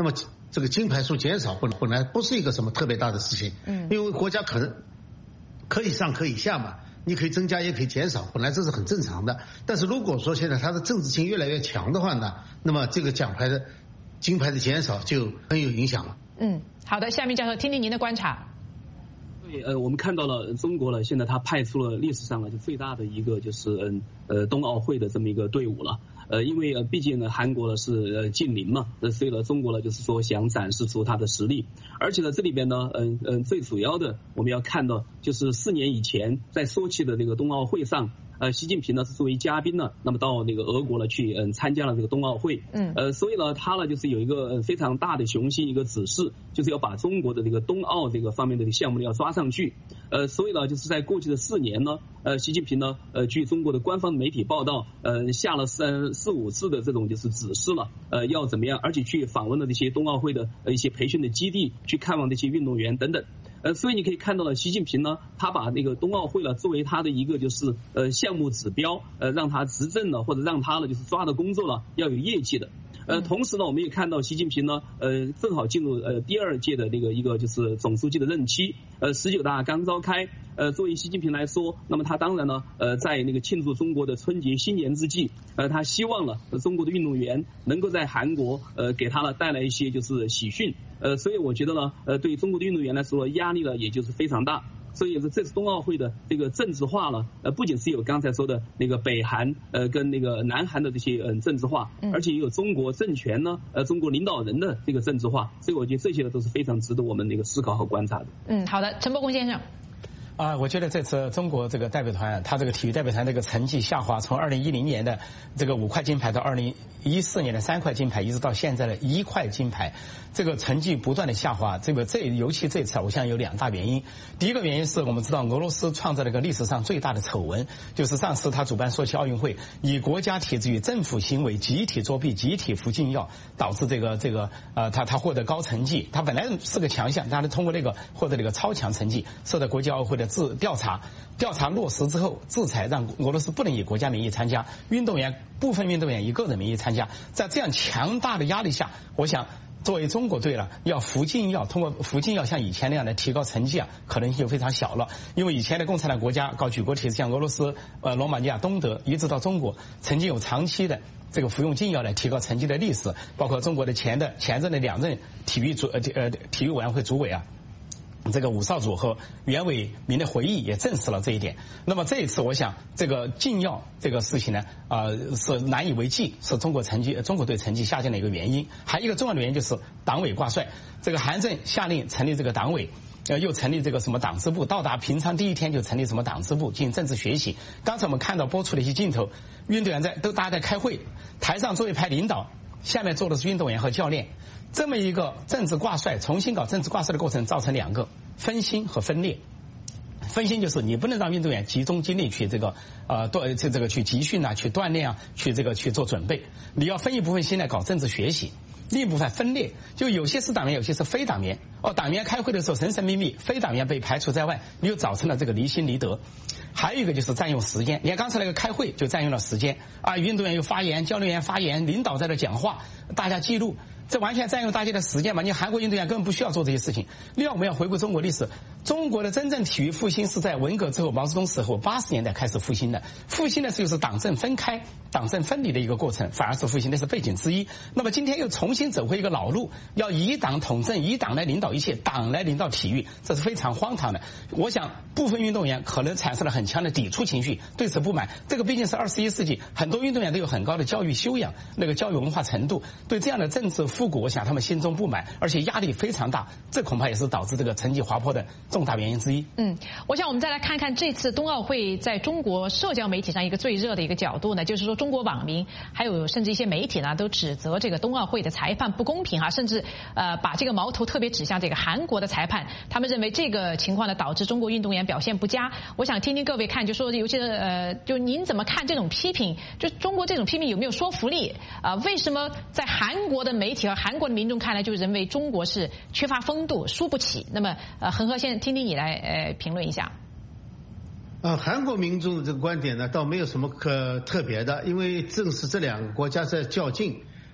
这个金牌数减少，本本来不是一个什么特别大的事情，嗯，因为国家可能可以上可以下嘛，你可以增加也可以减少，本来这是很正常的。但是如果说现在它的政治性越来越强的话呢，那么这个奖牌的金牌的减少就很有影响了。 嗯，好的，夏明教授，听听您的观察。 对，呃，我们看到了中国了，现在它派出了历史上呢就最大的一个就是嗯呃冬奥会的这么一个队伍了。呃，因为呃，毕竟呢，韩国呢是呃近邻嘛，呃，所以呢，中国呢就是说想展示出它的实力，而且呢，这里边呢，嗯、呃、嗯，最主要的我们要看到，就是四年以前在索契的那个冬奥会上，呃，习近平呢是作为嘉宾呢，那么到那个俄国呢去嗯参加了这个冬奥会，嗯，呃，所以呢，他呢就是有一个非常大的雄心，一个指示，就是要把中国的这个冬奥这个方面的项目呢要抓上去，呃，所以呢，就是在过去的四年呢，呃，习近平呢，呃，据中国的官方媒体报道，呃，下了三四五次的这种就是指示了，呃，要怎么样，而且去访问了这些冬奥会的呃一些培训的基地，去看望这些运动员等等。呃，所以你可以看到了，习近平呢，他把那个冬奥会了作为他的一个就是呃项目指标，呃，让他执政了或者让他呢就是抓的工作了要有业绩的。呃，同时呢，我们也看到习近平呢，呃，正好进入呃第二届的那个一个就是总书记的任期，呃，十九大刚召开，呃，作为习近平来说，那么他当然呢，呃，在那个庆祝中国的春节新年之际，呃，他希望呢，中国的运动员能够在韩国，呃，给他呢带来一些就是喜讯，呃，所以我觉得呢，呃，对中国的运动员来说，压力呢也就是非常大。所以这次冬奥会的这个政治化了，呃，不仅是有刚才说的那个北韩呃跟那个南韩的这些嗯政治化，而且也有中国政权呢，呃，中国领导人的这个政治化，所以我觉得这些呢都是非常值得我们那个思考和观察的。 嗯，好的，陈伯公先生。 啊，我觉得这次中国这个代表团，他这个体育代表团这个成绩下滑，从二零一零年的这个五块金牌到二零一四年的三块金牌，一直到现在的一块金牌，这个成绩不断的下滑。这个这尤其这次，我想有两大原因。第一个原因是我们知道俄罗斯创造了一个历史上最大的丑闻，就是上次他主办索契奥运会，以国家体制与政府行为集体作弊、集体服禁药，导致这个这个呃他他获得高成绩。他本来是个强项，但是通过这个获得了一个超强成绩，受到国际奥委会的自调查，调查落实之后，制裁让俄罗斯不能以国家名义参加，运动员部分运动员以个人名义参加。在这样强大的压力下，我想作为中国队了，要服禁药，通过服禁药像以前那样来提高成绩啊，可能性就非常小了。因为以前的共产党国家搞举国体制，像俄罗斯、呃罗马尼亚、东德，一直到中国，曾经有长期的这个服用禁药来提高成绩的历史，包括中国的前的前任的两任体育主呃呃体育委员会主委啊。这个武少主和袁伟民的回忆也证实了这一点。那么这一次，我想这个禁药这个事情呢，呃，是难以为继，是中国成绩中国队成绩下降的一个原因。还有一个重要的原因就是党委挂帅，这个韩正下令成立这个党委。呃，又成立这个什么党支部，到达平昌第一天就成立什么党支部进行政治学习。刚才我们看到播出的一些镜头，运动员在都大家在开会，台上坐一排领导，下面坐的是运动员和教练。这么一个政治挂帅，重新搞政治挂帅的过程，造成两个分心和分裂。分心就是你不能让运动员集中精力去这个呃锻这这个去集训啊，去锻炼啊，去这个去做准备。你要分一部分心来搞政治学习，另一部分分裂，就有些是党员，有些是非党员。哦，党员开会的时候神神秘秘，非党员被排除在外，你又造成了这个离心离德。还有一个就是占用时间，你看刚才那个开会就占用了时间啊，运动员有发言，教练员发言，领导在这讲话，大家记录。这完全占用大家的时间嘛？你韩国运动员根本不需要做这些事情。另外，我们要回顾中国历史，中国的真正体育复兴是在文革之后，毛泽东死后八十年代开始复兴的。复兴的是就是党政分开、党政分离的一个过程，反而是复兴，那是背景之一。那么今天又重新走回一个老路，要以党统政，以党来领导一切，党来领导体育，这是非常荒唐的。我想部分运动员可能产生了很强的抵触情绪，对此不满。这个毕竟是二十一世纪，很多运动员都有很高的教育修养，那个教育文化程度，对这样的政治复古，我想他们心中不满，而且压力非常大，这恐怕也是导致这个成绩滑坡的重大原因之一。 嗯，我想我们再来看看这次冬奥会在中国社交媒体上一个最热的一个角度呢，就是说中国网民还有甚至一些媒体呢，都指责这个冬奥会的裁判不公平啊，甚至呃把这个矛头特别指向这个韩国的裁判，他们认为这个情况呢导致中国运动员表现不佳。我想听听各位看，就说尤其是呃，就您怎么看这种批评？就中国这种批评有没有说服力？啊、呃，为什么在韩国的媒体和韩国的民众看来就认为中国是缺乏风度、输不起？那么呃，恒河先听听你来呃评论一下。 呃，韩国民众的这个观点呢，倒没有什么可特别的，因为正是这两个国家在较劲。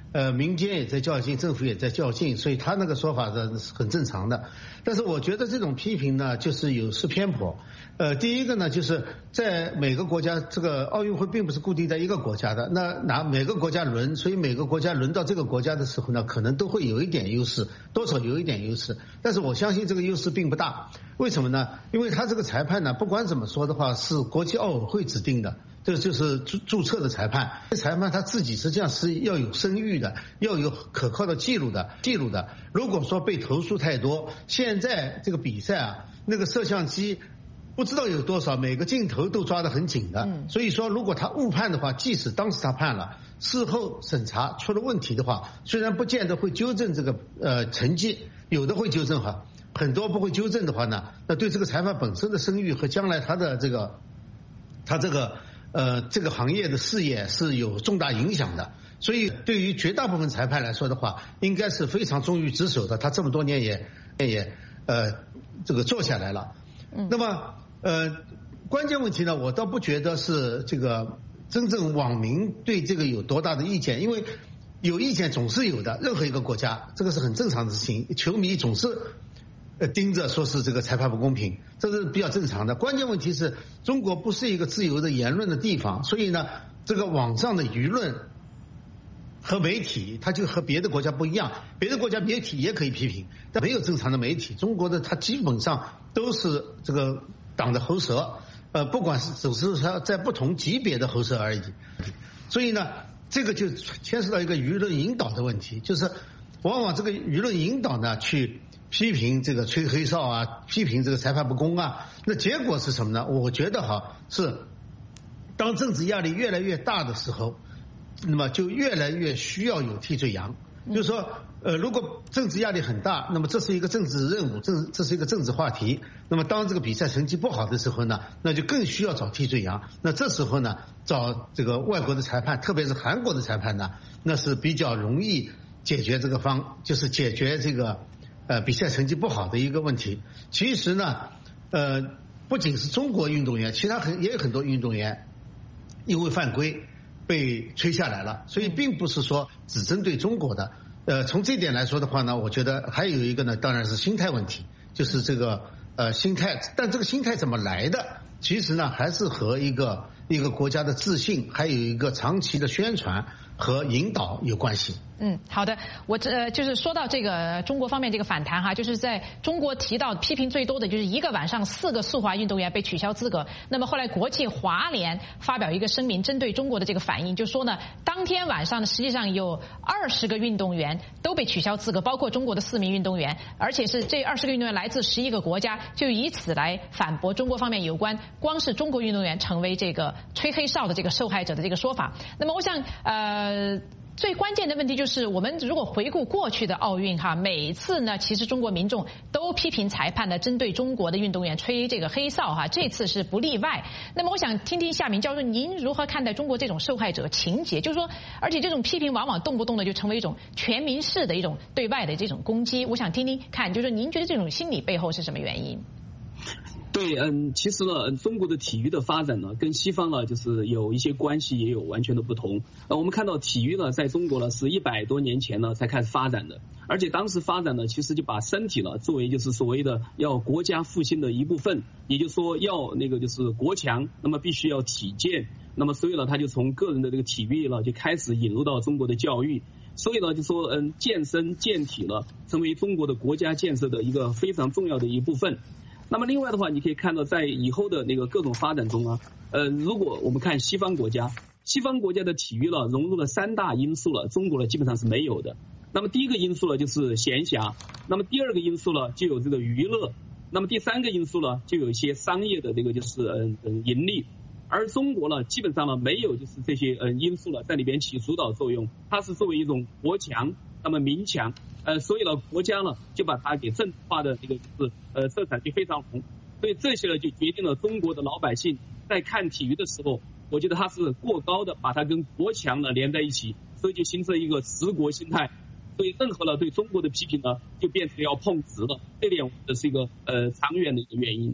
呃，民间也在较劲，政府也在较劲，所以他那个说法呢是很正常的。但是我觉得这种批评呢，就是有失偏颇。呃，第一个呢，就是在每个国家，这个奥运会并不是固定在一个国家的，那拿每个国家轮，所以每个国家轮到这个国家的时候呢，可能都会有一点优势，多少有一点优势。但是我相信这个优势并不大。为什么呢？因为他这个裁判呢，不管怎么说的话，是国际奥委会指定的。这就是注注册的裁判，裁判他自己实际上是要有声誉的，要有可靠的记录的，记录的。如果说被投诉太多，现在这个比赛啊，那个摄像机不知道有多少，每个镜头都抓得很紧的。所以说，如果他误判的话，即使当时他判了，事后审查出了问题的话，虽然不见得会纠正这个呃成绩，有的会纠正哈，很多不会纠正的话呢，那对这个裁判本身的声誉和将来他的这个他这个。呃，这个行业的事业是有重大影响的，所以对于绝大部分裁判来说的话，应该是非常忠于职守的。他这么多年也也呃这个做下来了。那么呃关键问题呢，我倒不觉得是这个真正网民对这个有多大的意见，因为有意见总是有的，任何一个国家这个是很正常的事情，球迷总是。呃，盯着说是这个裁判不公平，这是比较正常的。关键问题是中国不是一个自由的言论的地方，所以呢，这个网上的舆论和媒体，它就和别的国家不一样。别的国家媒体也可以批评，但没有正常的媒体。中国的它基本上都是这个党的喉舌，呃，不管是只是它在不同级别的喉舌而已。所以呢，这个就牵涉到一个舆论引导的问题，就是往往这个舆论引导呢去。批评这个吹黑哨啊，批评这个裁判不公啊，那结果是什么呢？我觉得哈是，当政治压力越来越大的时候，那么就越来越需要有替罪羊。就是说，呃，如果政治压力很大，那么这是一个政治任务，政这是一个政治话题。那么当这个比赛成绩不好的时候呢，那就更需要找替罪羊。那这时候呢，找这个外国的裁判，特别是韩国的裁判呢，那是比较容易解决这个方，就是解决这个。呃，比赛成绩不好的一个问题。其实呢，呃，不仅是中国运动员，其他很也有很多运动员因为犯规被吹下来了，所以并不是说只针对中国的。呃，从这点来说的话呢，我觉得还有一个呢，当然是心态问题，就是这个呃心态。但这个心态怎么来的？其实呢，还是和一个一个国家的自信，还有一个长期的宣传和引导有关系。 嗯，好的，我这、呃、就是说到这个中国方面这个反弹哈，就是在中国提到批评最多的就是一个晚上四个速滑运动员被取消资格。那么后来国际滑联发表一个声明，针对中国的这个反应，就说呢，当天晚上呢，实际上有二十个运动员都被取消资格，包括中国的四名运动员，而且是这二十个运动员来自十一个国家，就以此来反驳中国方面有关光是中国运动员成为这个吹黑哨的这个受害者的这个说法。那么我想呃。最关键的问题就是，我们如果回顾过去的奥运哈，每一次呢，其实中国民众都批评裁判呢，针对中国的运动员吹这个黑哨哈，这次是不例外。那么我想听听夏明教授，您如何看待中国这种受害者情节？就是说，而且这种批评往往动不动的就成为一种全民式的一种对外的这种攻击。我想听听看，就是您觉得这种心理背后是什么原因？ 对，嗯，其实呢，中国的体育的发展呢，跟西方呢，就是有一些关系，也有完全的不同。呃，我们看到体育呢，在中国呢，是一百多年前呢才开始发展的，而且当时发展呢，其实就把身体呢作为就是所谓的要国家复兴的一部分，也就是说要那个就是国强，那么必须要体健，那么所以呢，他就从个人的这个体育呢就开始引入到中国的教育。所以呢，就说嗯，健身健体呢，成为中国的国家建设的一个非常重要的一部分。那么另外的话，你可以看到在以后的那个各种发展中啊，呃，如果我们看西方国家，西方国家的体育呢融入了三大因素了，中国呢基本上是没有的。那么第一个因素呢就是闲暇，那么第二个因素呢就有这个娱乐，那么第三个因素呢就有一些商业的这个就是嗯嗯盈利。而中国呢基本上呢没有就是这些嗯因素了在里边起主导作用，它是作为一种国强，那么民强。呃，所以呢，国家呢就把它给政治化的这个是呃色彩就非常浓，所以这些呢就决定了中国的老百姓在看体育的时候，我觉得它是过高的把它跟国强呢连在一起，所以就形成一个持国心态。所以任何呢对中国的批评呢就变成要碰瓷了，这点我觉得是一个呃长远的一个原因。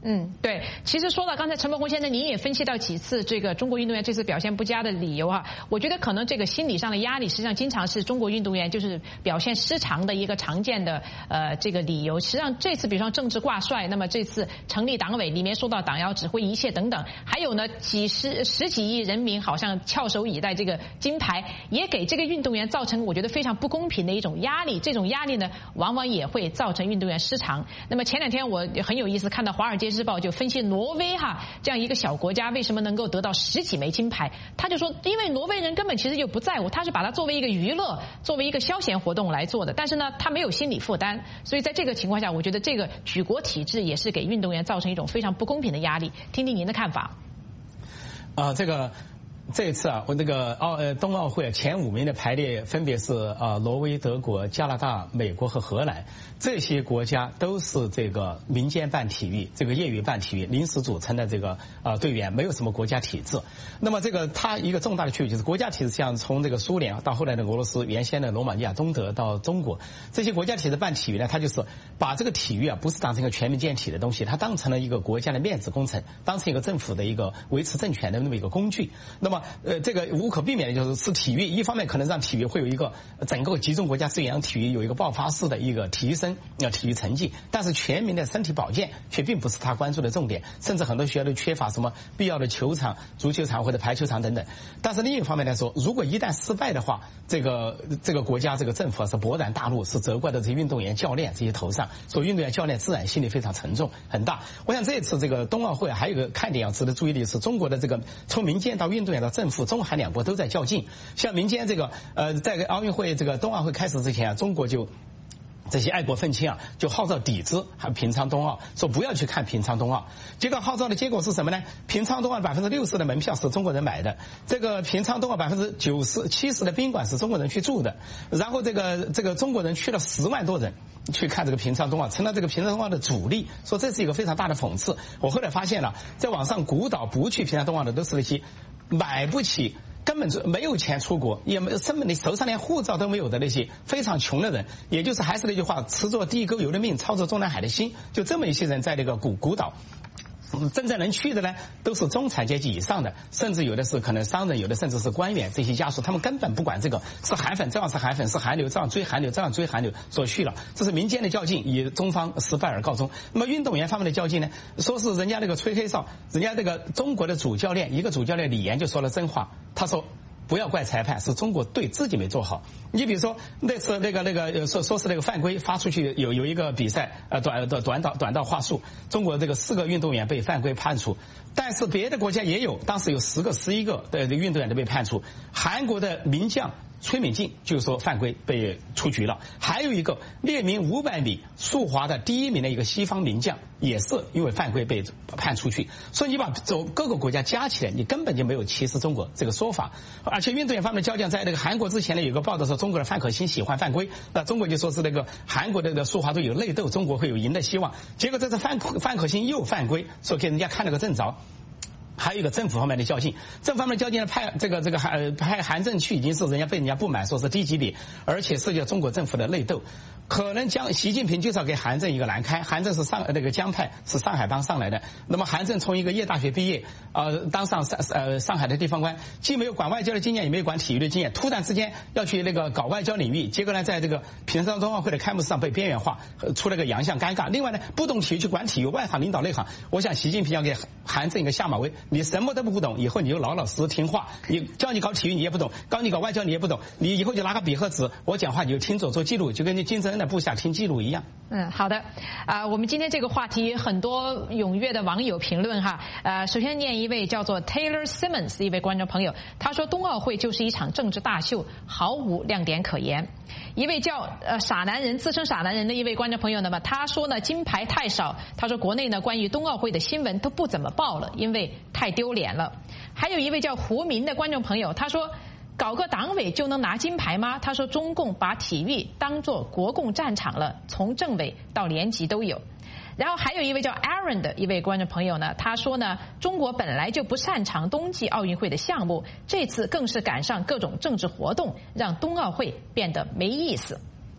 嗯，对，其实说到刚才陈伯宏先生，您也分析到几次这个中国运动员这次表现不佳的理由啊，我觉得可能这个心理上的压力，实际上经常是中国运动员就是表现失常的一个常见的呃这个理由。实际上这次比方政治挂帅，那么这次成立党委里面说到党要指挥一切等等，还有呢几十十几亿人民好像翘首以待这个金牌，也给这个运动员造成我觉得非常不公平的一种压力。这种压力呢，往往也会造成运动员失常。那么前两天我很有意思看到《华尔街日报》就分析挪威哈这样一个小国家为什么能够得到十几枚金牌，他就说因为挪威人根本其实就不在乎，他是把它作为一个娱乐，作为一个消闲活动来做的，但是呢他没有心理负担，所以在这个情况下，我觉得这个举国体制也是给运动员造成一种非常不公平的压力。听听您的看法。 啊、呃，这个。这一次啊，我那个奥呃冬奥会前五名的排列分别是啊、呃、挪威、德国、加拿大、美国和荷兰，这些国家都是这个民间办体育、这个业余办体育临时组成的这个啊、呃、队员，没有什么国家体制。那么这个它一个重大的区别就是国家体制，像从这个苏联到后来的俄罗斯，原先的罗马尼亚、东德到中国，这些国家体制办体育呢，它就是把这个体育啊不是当成一个全民健体的东西，它当成了一个国家的面子工程，当成一个政府的一个维持政权的那么一个工具。那么呃，这个无可避免的就是是体育，一方面可能让体育会有一个整个集中国家资源，让体育有一个爆发式的一个提升，呃，体育成绩。但是全民的身体保健却并不是他关注的重点，甚至很多学校都缺乏什么必要的球场、足球场或者排球场等等。但是另一方面来说，如果一旦失败的话，这个这个国家这个政府是勃然大怒，是责怪的这些运动员、教练这些头上，所以运动员、教练自然心里非常沉重很大。我想这次这个冬奥会还有一个看点要值得注意的是，中国的这个从民间到运动员到政府。中韩两国都在较劲，像民间这个呃，在奥运会这个冬奥会开始之前啊，中国就这些爱国愤青啊，就号召抵制还平昌冬奥，说不要去看平昌冬奥。结果号召的结果是什么呢？平昌冬奥百分之六十的门票是中国人买的，这个平昌冬奥百分之九十七十的宾馆是中国人去住的，然后这个这个中国人去了十万多人去看这个平昌冬奥，成了这个平昌冬奥的主力，说这是一个非常大的讽刺。我后来发现了，在网上鼓捣不去平昌冬奥的都是那些买不起。根本就没有钱出国，也没根本你手上连护照都没有的那些非常穷的人，也就是还是那句话，吃着地沟油的命，操着中南海的心，就这么一些人在那个鼓鼓捣。真正能去的呢，都是中产阶级以上的，甚至有的是可能商人，有的甚至是官员，这些家属他们根本不管这个，是韩粉照样是韩粉，是韩流照样追韩流，照样追韩流所去了。这是民间的较劲，以中方失败而告终。那么运动员方面的较劲呢，说是人家那个吹黑哨，人家这个中国的主教练，一个主教练李岩就说了真话，他说。不要怪裁判，是中国队自己没做好。你比如说那次那个那个说说是那个犯规发出去有有一个比赛呃短短短道短道话术，中国这个四个运动员被犯规判处，但是别的国家也有，当时有十个十一个的运动员都被判处。韩国的名将崔敏静就说犯规被出局了，还有一个列名五百米速滑的第一名的一个西方名将也是因为犯规被判出去。所以你把走各个国家加起来，你根本就没有歧视中国这个说法。而且运动员方面的较劲，在那个韩国之前呢，有个报道说中国的范可新喜欢犯规，那中国就说是那个韩国的那个速滑队有内斗，中国会有赢的希望。结果这次范可范可新又犯规，说给人家看了个正着。还有一个政府方面的较劲，政府方面的较劲呢，派这个这个韩派韩正去已经是人家被人家不满，说是低级别，而且涉及到中国政府的内斗。可能将习近平就是要给韩正一个难堪。韩正是上那个江派，是上海帮上来的。那么韩正从一个夜大学毕业，呃，当上上呃上海的地方官，既没有管外交的经验，也没有管体育的经验，突然之间要去那个搞外交领域，结果呢，在这个平昌冬奥会的开幕式上被边缘化，出了个洋相，尴尬。另外呢，不懂体育去管体育，外行领导内行。我想习近平要给韩正一个下马威，你什么都不懂，以后你就老老实实听话。你教你搞体育你也不懂，教你搞外交你也不懂，你以后就拿个笔和纸，我讲话你就听着做记录，就跟你金正恩的部下听记录一样。 嗯，好的。啊、呃，我们今天这个话题很多踊跃的网友评论哈。呃，首先念一位叫做 Taylor Simmons 的一位观众朋友，他说冬奥会就是一场政治大秀，毫无亮点可言。一位叫呃傻男人自称傻男人的一位观众朋友呢嘛，他说呢金牌太少，他说国内呢关于冬奥会的新闻都不怎么报了，因为太丢脸了。还有一位叫胡民的观众朋友，他说搞个党委就能拿金牌吗？他说中共把体育当作国共战场了，从政委到连级都有。然后还有一位叫 Aaron 的一位观众朋友呢，他说呢，中国本来就不擅长冬季奥运会的项目，这次更是赶上各种政治活动，让冬奥会变得没意思。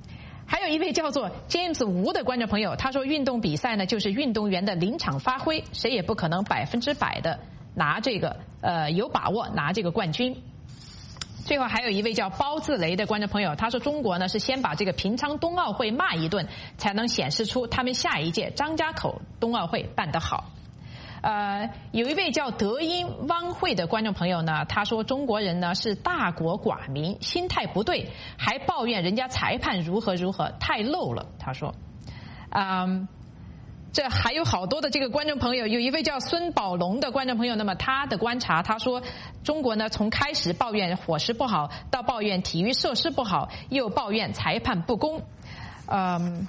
还有一位叫做 James 吴的观众朋友，他说运动比赛呢就是运动员的临场发挥，谁也不可能百分之百的拿这个呃有把握拿这个冠军。最后还有一位叫包自雷的观众朋友，他说中国呢是先把这个平昌冬奥会骂一顿，才能显示出他们下一届张家口冬奥会办得好。呃，有一位叫德音汪慧的观众朋友呢，他说中国人呢是大国寡民，心态不对，还抱怨人家裁判如何如何，太漏了。他说，嗯。这还有好多的这个观众朋友，有一位叫孙宝龙的观众朋友，那么他的观察，他说中国呢从开始抱怨伙食不好，到抱怨体育设施不好，又抱怨裁判不公，嗯，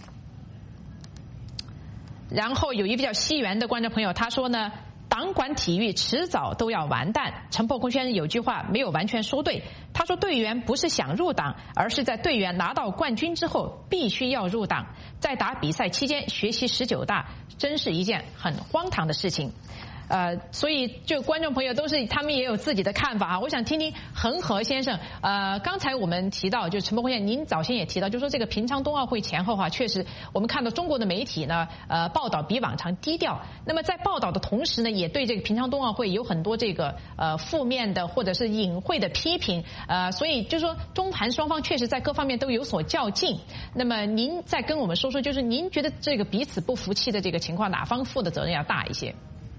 然后有一位叫西园的观众朋友，他说呢，党管体育迟早都要完蛋。陈破空先生有句话没有完全说对，他说队员不是想入党，而是在队员拿到冠军之后必须要入党，在打比赛期间学习十九大，真是一件很荒唐的事情。呃，所以就观众朋友都是他们也有自己的看法啊。我想听听恒河先生，呃，刚才我们提到，就陈伯坤先生，您早先也提到，就说这个平昌冬奥会前后哈、啊，确实我们看到中国的媒体呢，呃，报道比往常低调。那么在报道的同时呢，也对这个平昌冬奥会有很多这个呃负面的或者是隐晦的批评，呃，所以就说中韩双方确实在各方面都有所较劲。那么您再跟我们说说，就是您觉得这个彼此不服气的这个情况，哪方负的责任要大一些？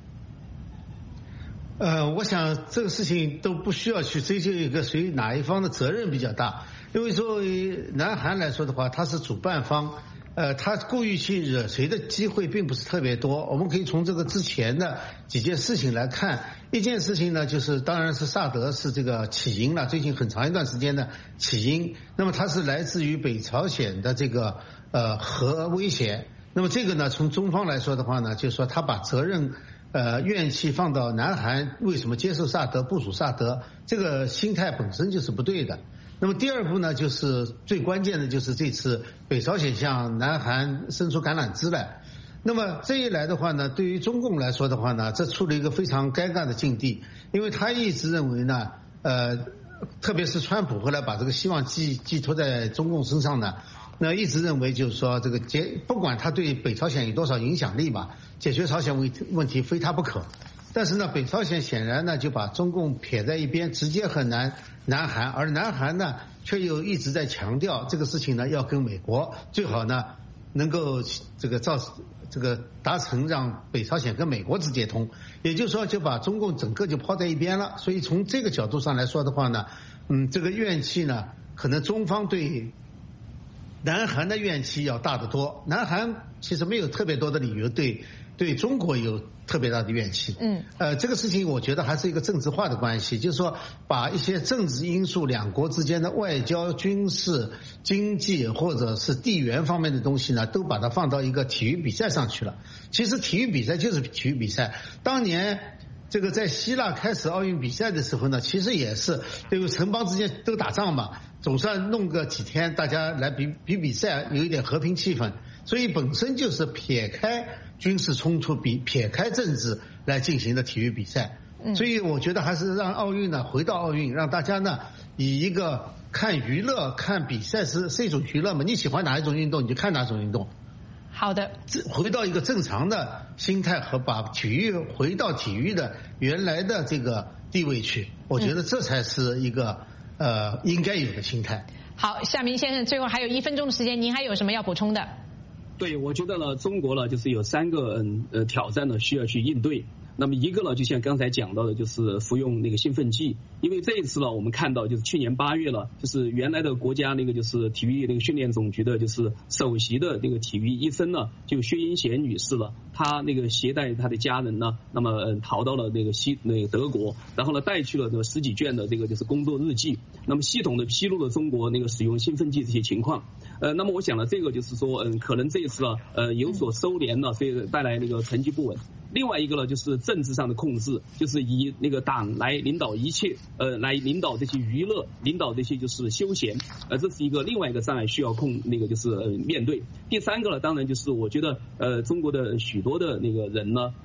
呃，我想这个事情都不需要去追究一个谁哪一方的责任比较大，因为作为南韩来说的话，他是主办方，呃，他故意去惹谁的机会并不是特别多。我们可以从这个之前的几件事情来看，一件事情呢，就是当然是萨德是这个起因了，最近很长一段时间的起因。那么它是来自于北朝鲜的这个呃核威胁。那么这个呢，从中方来说的话呢，就是说他把责任。呃，怨气放到南韩为什么接受萨德、部署萨德，这个心态本身就是不对的。那么第二步呢，就是最关键的就是这次北朝鲜向南韩伸出橄榄枝来。那么这一来的话呢，对于中共来说的话呢，这处了一个非常尴尬的境地，因为他一直认为呢，呃，特别是川普后来把这个希望寄寄托在中共身上呢。那一直认为就是说这个解不管他对北朝鲜有多少影响力吧，解决朝鲜问问题非他不可。但是呢，北朝鲜显然呢就把中共撇在一边，直接和南南韩，而南韩呢却又一直在强调这个事情呢要跟美国最好呢能够这个造这个达成让北朝鲜跟美国直接通，也就是说就把中共整个就抛在一边了。所以从这个角度上来说的话呢，嗯，这个怨气呢可能中方对南韩的怨气要大得多，南韩其实没有特别多的理由对对中国有特别大的怨气。嗯，呃，这个事情我觉得还是一个政治化的关系，就是说把一些政治因素、两国之间的外交、军事、经济或者是地缘方面的东西呢，都把它放到一个体育比赛上去了。其实体育比赛就是体育比赛，当年。这个在希腊开始奥运比赛的时候呢，其实也是因为城邦之间都打仗嘛，总算弄个几天，大家来比比比赛，有一点和平气氛，所以本身就是撇开军事冲突、比撇开政治来进行的体育比赛。所以我觉得还是让奥运呢回到奥运，让大家呢以一个看娱乐、看比赛是是一种娱乐嘛，你喜欢哪一种运动你就看哪种运动。 好的， 回到一个正常的心态和把体育回到体育的原来的这个地位去，我觉得这才是一个、嗯、呃应该有的心态。 好，夏明先生，最后还有一分钟的时间，您还有什么要补充的？ 对，我觉得呢，中国呢就是有三个嗯呃挑战呢需要去应对。那么一个呢，就像刚才讲到的，就是服用那个兴奋剂。因为这一次呢，我们看到就是去年八月了，就是原来的国家那个就是体育那个训练总局的，就是首席的那个体育医生呢，就薛英贤女士了，她那个携带她的家人呢，那么、呃、逃到了那个西那个德国，然后呢带去了这个十几卷的这个就是工作日记，那么系统的披露了中国那个使用兴奋剂这些情况。呃，那么我想呢，这个就是说，嗯，可能这一次呢，呃，有所收敛了，所以带来那个成绩不稳。另外一个呢，就是政治上的控制，就是以那个党来领导一切，呃，来领导这些娱乐，领导这些就是休闲，呃，这是一个另外一个障碍需要控那个就是、呃、面对。第三个呢，当然就是我觉得呃，中国的许多的那个人呢，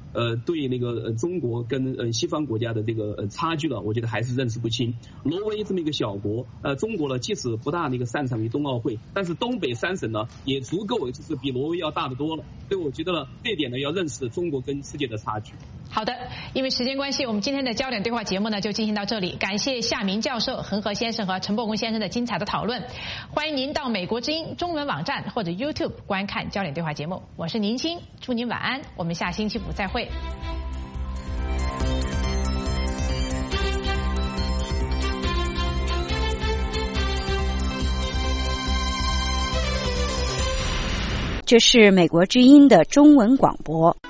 呃对那个呃中国跟呃西方国家的这个呃差距呢，我觉得还是认识不清。挪威这么一个小国，呃中国呢即使不大那个擅长于冬奥会，但是东北三省呢也足够就是比挪威要大得多了，所以我觉得呢这一点呢要认识中国跟世界的差距。 好的，因为时间关系，我们今天的焦点对话节目呢就进行到这里。感谢夏明教授、恒河先生和陈伯公先生的精彩的讨论。欢迎您到美国之音中文网站或者 YouTube 观看焦点对话节目。我是宁青，祝您晚安，我们下星期五再会。 这是美国之音的中文广播。